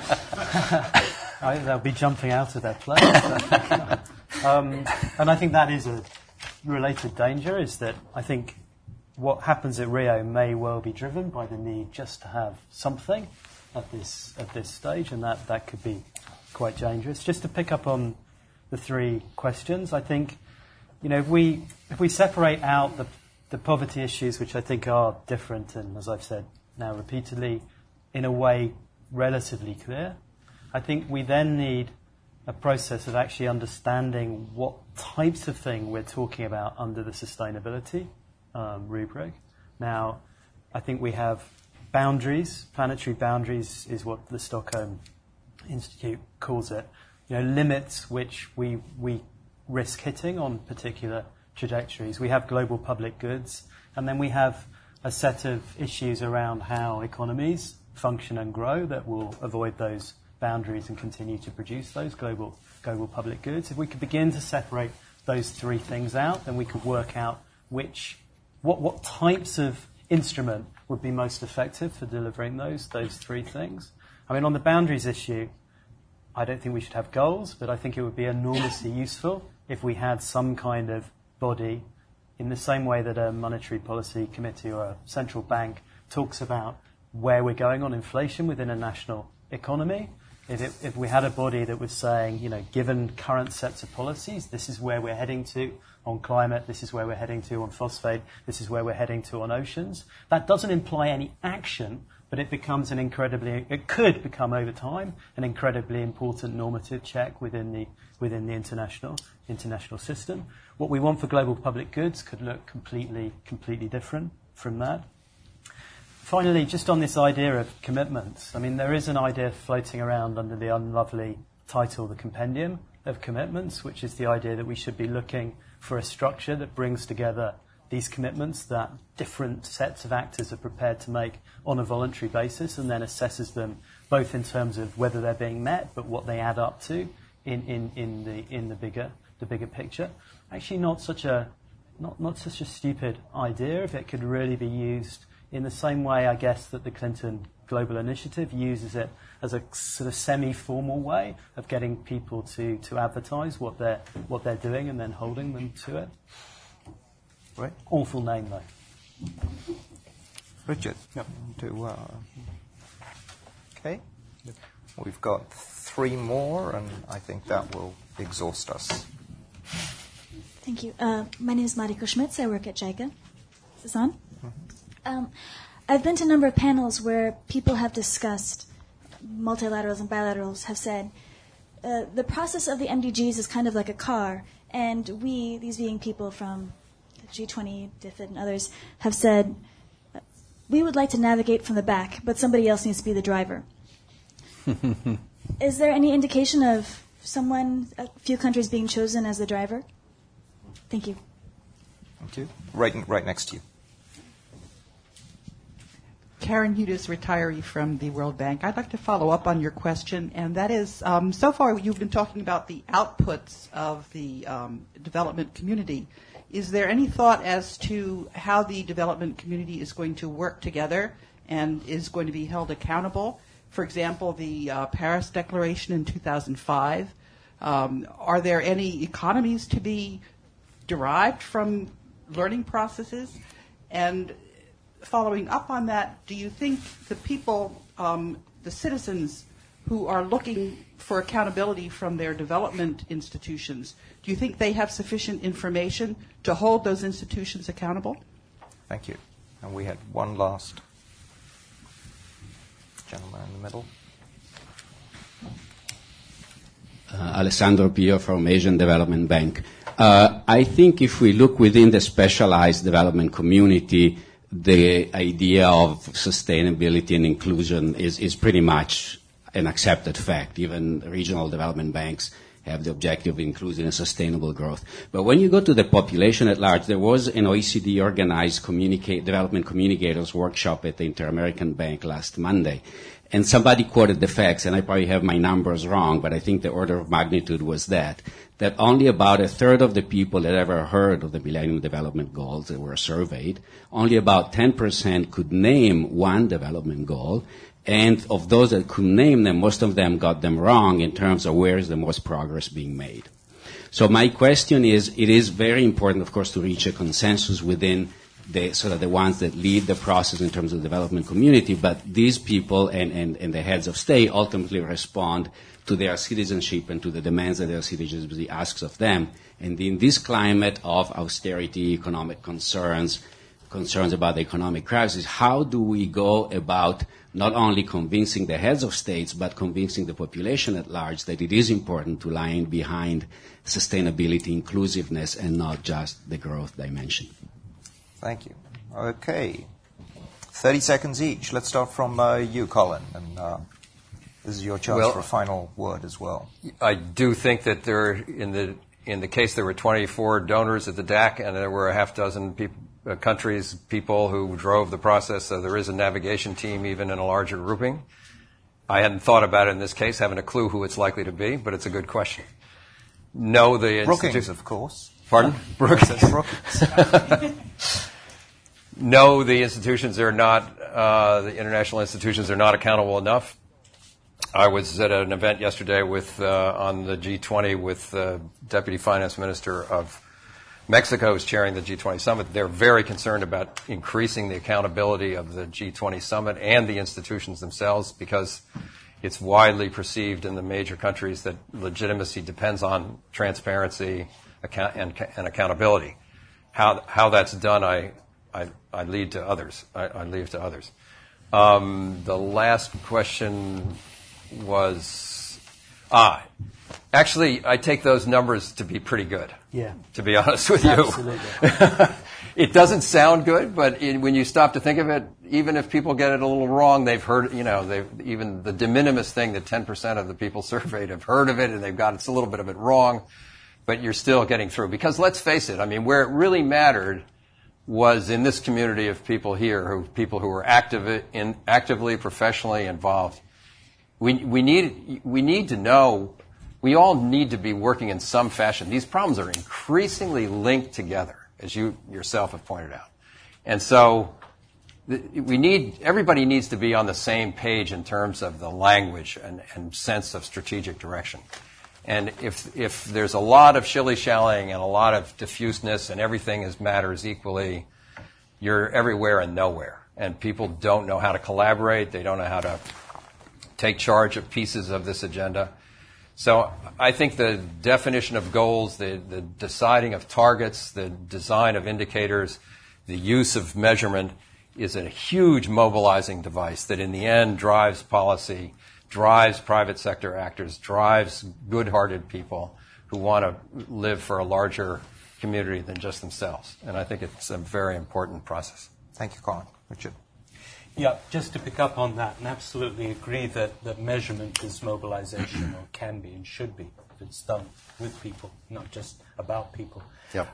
They'll be jumping out of their plane. And I think that is a related danger, is that I think what happens at Rio may well be driven by the need just to have something at this stage, and that could be quite dangerous. Just to pick up on the three questions, I think, if we separate out the poverty issues, which I think are different and, as I've said now repeatedly, in a way relatively clear, I think we then need a process of actually understanding what types of thing we're talking about under the sustainability rubric. Now, I think we have boundaries. Planetary boundaries is what the Stockholm Institute calls it. Limits which we risk hitting on particular trajectories. We have global public goods, and then we have a set of issues around how economies function and grow that will avoid those boundaries and continue to produce those global public goods. If we could begin to separate those three things out, then we could work out what types of instrument would be most effective for delivering those three things. On the boundaries issue, I don't think we should have goals, but I think it would be enormously useful if we had some kind of body, in the same way that a monetary policy committee or a central bank talks about where we're going on inflation within a national economy. If we had a body that was saying, given current sets of policies, this is where we're heading to on climate, this is where we're heading to on phosphate, this is where we're heading to on oceans. That doesn't imply any action, but it could become over time an incredibly important normative check within the international system. What we want for global public goods could look completely different from that. Finally, just on this idea of commitments, there is an idea floating around under the unlovely title, the Compendium of Commitments, which is the idea that we should be looking for a structure that brings together these commitments that different sets of actors are prepared to make on a voluntary basis, and then assesses them both in terms of whether they're being met, but what they add up to in the bigger picture. Actually, not such a stupid idea if it could really be used in the same way, I guess, that the Clinton Global Initiative uses it as a sort of semi-formal way of getting people to advertise what they're doing and then holding them to it. Right. Awful name, though. Richard. Yep. Okay. We've got three more, and I think that will exhaust us. Thank you. My name is Mariko Schmitz. I work at JICA. Is this on? I've been to a number of panels where people have discussed multilaterals and bilaterals, have said the process of the MDGs is kind of like a car, and we, these being people from the G20, DFID, and others, have said we would like to navigate from the back, but somebody else needs to be the driver. Is there any indication of a few countries being chosen as the driver? Thank you. Thank you. Right next to you. Karen Hudis, retiree from the World Bank. I'd like to follow up on your question, and that is, so far you've been talking about the outputs of the development community. Is there any thought as to how the development community is going to work together and is going to be held accountable? For example, the Paris Declaration in 2005. Are there any economies to be derived from learning processes? And following up on that, do you think the people, the citizens who are looking for accountability from their development institutions, do you think they have sufficient information to hold those institutions accountable? Thank you. And we had one last gentleman in the middle. Alessandro Pio from Asian Development Bank. I think if we look within the specialized development community, the idea of sustainability and inclusion is pretty much an accepted fact. Even regional development banks have the objective of inclusive and sustainable growth. But when you go to the population at large, there was an OECD organized development communicators workshop at the Inter-American Bank last Monday. And somebody quoted the facts, and I probably have my numbers wrong, but I think the order of magnitude was that only about a third of the people that ever heard of the Millennium Development Goals that were surveyed, only about 10% could name one development goal, and of those that could name them, most of them got them wrong in terms of where is the most progress being made. So my question is, it is very important, of course, to reach a consensus within the ones that lead the process in terms of the development community, but these people and the heads of state ultimately respond to their citizenship and to the demands that their citizenship asks of them. And in this climate of austerity, economic concerns about the economic crisis, how do we go about not only convincing the heads of states, but convincing the population at large that it is important to line behind sustainability, inclusiveness, and not just the growth dimension? Thank you. Okay. 30 seconds each. Let's start from you, Colin. And this is your chance for a final word as well. I do think that in the case there were 24 donors at the DAC, and there were a half dozen people who drove the process, so there is a navigation team even in a larger grouping. I hadn't thought about it in this case, haven't a clue who it's likely to be, but it's a good question. No, the Brookings, of course. Pardon? Brookings. No, the institutions are not, the international institutions are not accountable enough. I was at an event yesterday on the G20 with the Deputy Finance Minister of Mexico, who's chairing the G20 summit. They're very concerned about increasing the accountability of the G20 summit and the institutions themselves, because it's widely perceived in the major countries that legitimacy depends on transparency and accountability. How that's done, I leave to others. The last question was, actually, I take those numbers to be pretty good. Yeah. To be honest with you. Absolutely. It doesn't sound good, but when you stop to think of it, even if people get it a little wrong, they've heard, even the de minimis thing that 10% of the people surveyed have heard of it, and they've got it's a little bit of it wrong, but you're still getting through. Because let's face it, where it really mattered was in this community of people here, people who were actively, professionally involved. We need to know. We all need to be working in some fashion. These problems are increasingly linked together, as you yourself have pointed out. And so everybody needs to be on the same page in terms of the language and sense of strategic direction. And if there's a lot of shilly-shallying and a lot of diffuseness and everything matters equally, you're everywhere and nowhere. And people don't know how to collaborate. They don't know how to take charge of pieces of this agenda. So I think the definition of goals, the deciding of targets, the design of indicators, the use of measurement is a huge mobilizing device that in the end drives policy, drives private sector actors, drives good-hearted people who want to live for a larger community than just themselves. And I think it's a very important process. Thank you, Colin. Richard? Yeah, just to pick up on that, and absolutely agree that measurement is mobilization, or can be and should be, if it's done with people, not just about people. Yep.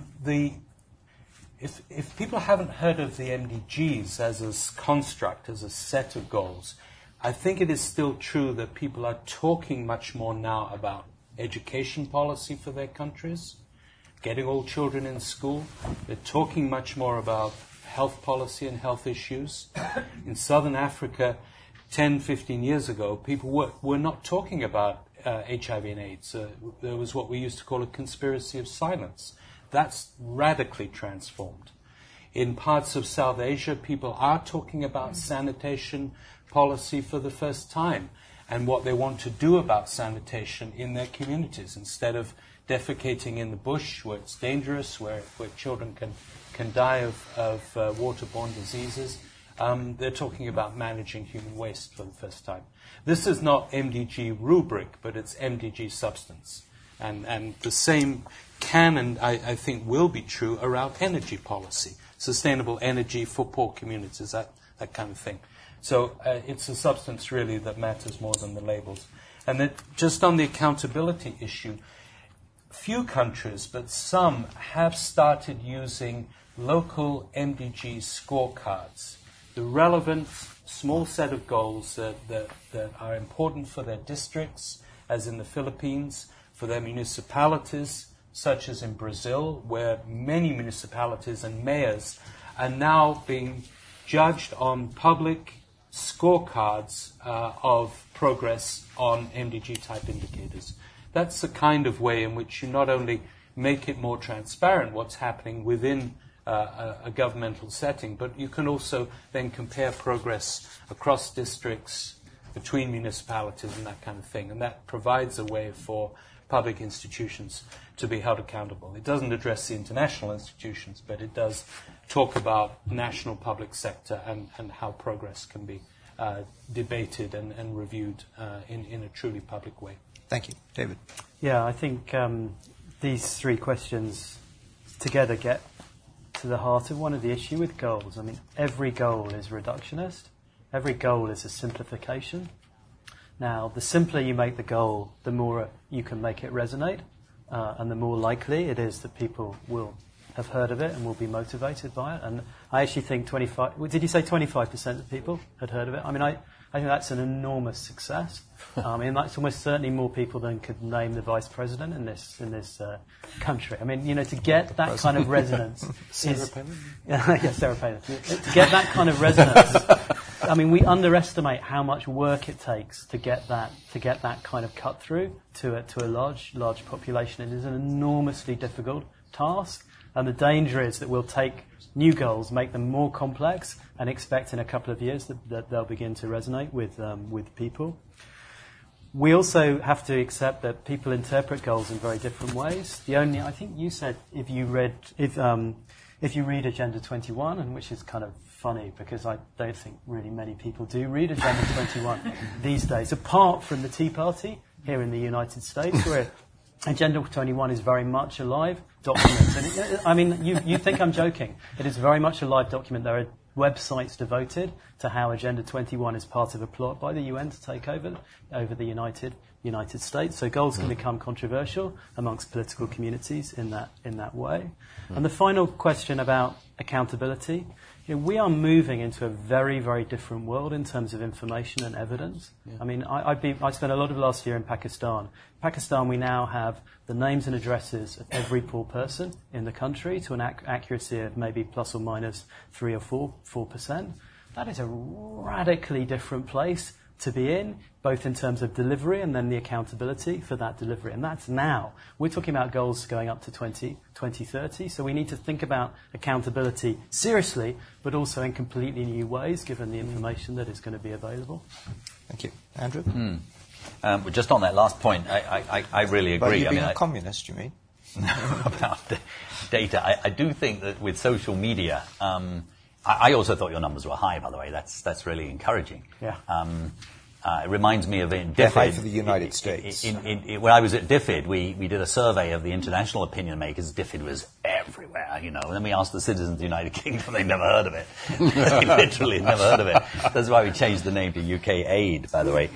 If people haven't heard of the MDGs as a construct, as a set of goals, I think it is still true that people are talking much more now about education policy for their countries, getting all children in school. They're talking much more about health policy and health issues. In Southern Africa, 10, 15 years ago, people were not talking about HIV and AIDS. There was what we used to call a conspiracy of silence. That's radically transformed. In parts of South Asia, people are talking about sanitation policy for the first time and what they want to do about sanitation in their communities instead of defecating in the bush where it's dangerous, where children can die of waterborne diseases. They're talking about managing human waste for the first time. This is not MDG rubric, but it's MDG substance. And the same can and I think will be true around energy policy, sustainable energy for poor communities, that kind of thing. So it's the substance really that matters more than the labels. And that just on the accountability issue, few countries, but some have started using local MDG scorecards, the relevant small set of goals that are important for their districts, as in the Philippines, for their municipalities, such as in Brazil, where many municipalities and mayors are now being judged on public scorecards of progress on MDG-type indicators. That's the kind of way in which you not only make it more transparent what's happening within a governmental setting, but you can also then compare progress across districts, between municipalities and that kind of thing. And that provides a way for public institutions to be held accountable. It doesn't address the international institutions, but it does talk about national public sector and how progress can be debated and reviewed in a truly public way. Thank you. David? Yeah, I think these three questions together get to the heart of one of the issue with goals. I mean, every goal is reductionist. Every goal is a simplification. Now, the simpler you make the goal, the more you can make it resonate, and the more likely it is that people will have heard of it and will be motivated by it. And I actually think 25... Did you say 25% of people had heard of it? I mean, I think that's an enormous success. I mean, that's almost certainly more people than could name the vice president in this country. I mean, to get that kind of resonance... Sarah Palin? Yeah, Sarah Palin. To get that kind of resonance... I mean, we underestimate how much work it takes to get that kind of cut through to a large population. It is an enormously difficult task, and the danger is that we'll take new goals, make them more complex, and expect in a couple of years that they'll begin to resonate with people. We also have to accept that people interpret goals in very different ways. I think you said if you read Agenda 21, and which is kind of funny because I don't think really many people do read Agenda 21 these days, apart from the Tea Party here in the United States, where Agenda 21 is very much a live document. And I mean, you think I'm joking. It is very much a live document. There are websites devoted to how Agenda 21 is part of a plot by the UN to take over the United States. So goals can become controversial amongst political communities in that way. And the final question about accountability. We are moving into a very, very different world in terms of information and evidence. Yeah. I mean, I spent a lot of last year in Pakistan. In Pakistan, we now have the names and addresses of every poor person in the country to an accuracy of maybe plus or minus 3 or 4%. That is a radically different place to be in, both in terms of delivery and then the accountability for that delivery. And that's now. We're talking about goals going up to 2030, so we need to think about accountability seriously, but also in completely new ways, given the information that is going to be available. Thank you. Andrew? Just on that last point, I really agree. But you're being a communist, you mean? About data. I do think that with social media... I also thought your numbers were high, by the way. That's really encouraging. Yeah. It reminds me of in DFID. They're high for the United States. When I was at DFID, we did a survey of the international opinion makers. DFID was everywhere, And then we asked the citizens of the United Kingdom. They'd never heard of it. They literally never heard of it. That's why we changed the name to UK Aid, by the way.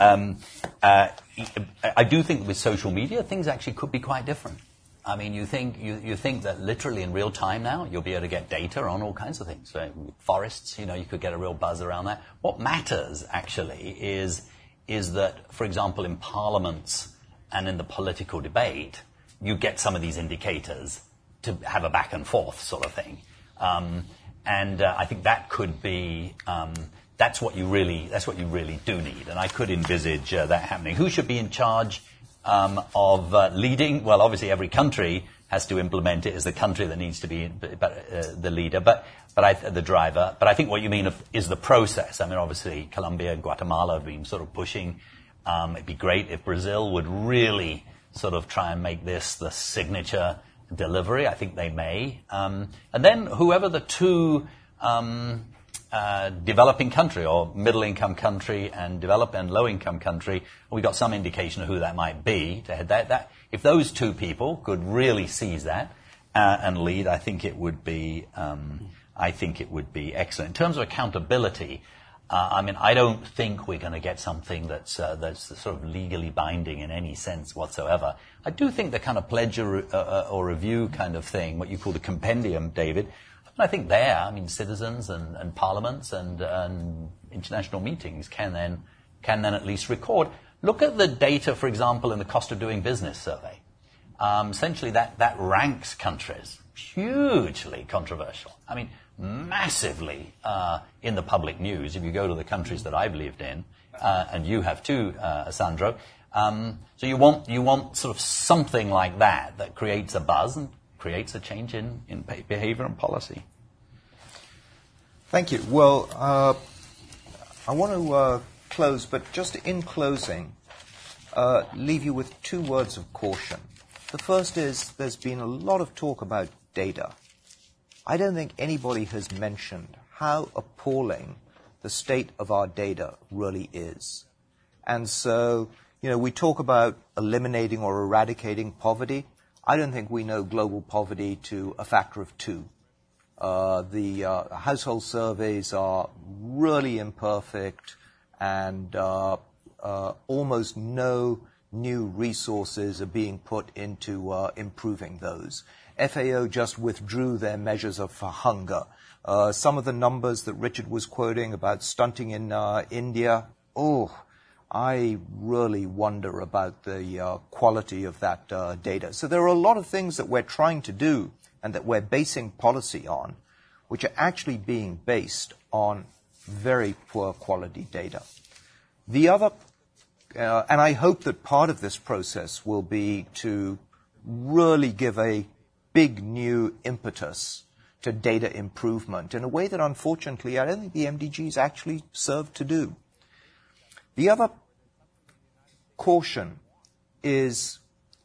I do think with social media, things actually could be quite different. I mean, you think that literally in real time now you'll be able to get data on all kinds of things. So forests, you could get a real buzz around that. What matters actually is that, for example, in parliaments and in the political debate, you get some of these indicators to have a back and forth sort of thing. And I think that could be that's what you really do need. And I could envisage that happening. Who should be in charge? Of leading? Well, obviously every country has to implement it as the country that needs to be the leader, but the driver. But I think what you mean is the process. I mean, obviously Colombia and Guatemala have been sort of pushing. It'd be great if Brazil would really sort of try and make this the signature delivery. I think they may. And then whoever the two developing country or middle-income country and developed and low-income country, we got some indication of who that might be to head that. If those two people could really seize that and lead, I think it would be excellent. In terms of accountability, I mean, I don't think we're going to get something that's sort of legally binding in any sense whatsoever. I do think the kind of pledge or review kind of thing, what you call the compendium, David, I think citizens and parliaments and international meetings can then at least record. Look at the data, for example, in the cost of doing business survey. Essentially, that ranks countries. Hugely controversial. I mean, massively in the public news, if you go to the countries that I've lived in, and you have too, Sandro. So you want sort of something like that creates a buzz and creates a change in behavior and policy. Thank you. Well, I want to close, but just in closing, leave you with 2 words of caution. The first is there's been a lot of talk about data. I don't think anybody has mentioned how appalling the state of our data really is. And so, we talk about eliminating or eradicating poverty. I don't think we know global poverty to a factor of 2. The household surveys are really imperfect, and almost no new resources are being put into improving those. FAO just withdrew their measures of hunger. Some of the numbers that Richard was quoting about stunting in India, I really wonder about the quality of that data. So there are a lot of things that we're trying to do and that we're basing policy on, which are actually being based on very poor quality data. The other, and I hope that part of this process will be to really give a big new impetus to data improvement in a way that unfortunately I don't think the MDGs actually serve to do. The other caution is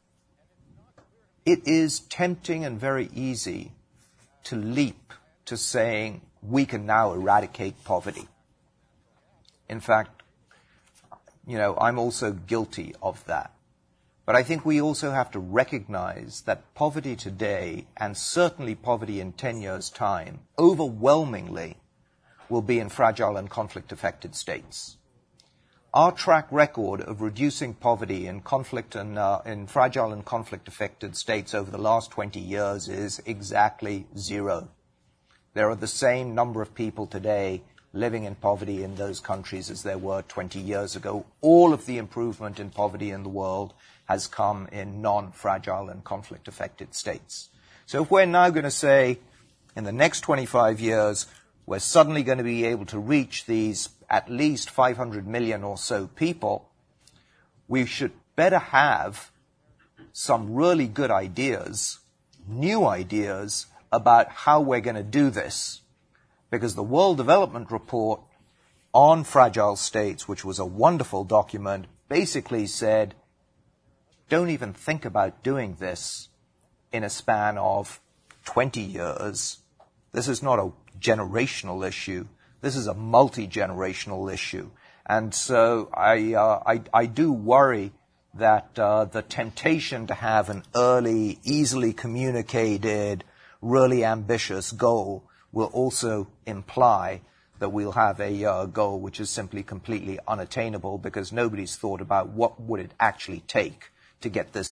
it is tempting and very easy to leap to saying we can now eradicate poverty. In fact, I'm also guilty of that. But I think we also have to recognize that poverty today, and certainly poverty in 10 years' time, overwhelmingly will be in fragile and conflict-affected states. Our track record of reducing poverty in conflict and in fragile and conflict-affected states over the last 20 years is exactly 0. There are the same number of people today living in poverty in those countries as there were 20 years ago. All of the improvement in poverty in the world has come in non-fragile and conflict-affected states. So if we're now going to say, in the next 25 years, we're suddenly going to be able to reach these at least 500 million or so people, we should better have some really good ideas, new ideas, about how we're going to do this. Because the World Development Report on Fragile States, which was a wonderful document, basically said, don't even think about doing this in a span of 20 years. This is not a generational issue. This is a multi-generational issue. And so I do worry that the temptation to have an early, easily communicated, really ambitious goal will also imply that we'll have a goal which is simply completely unattainable because nobody's thought about what would it actually take to get this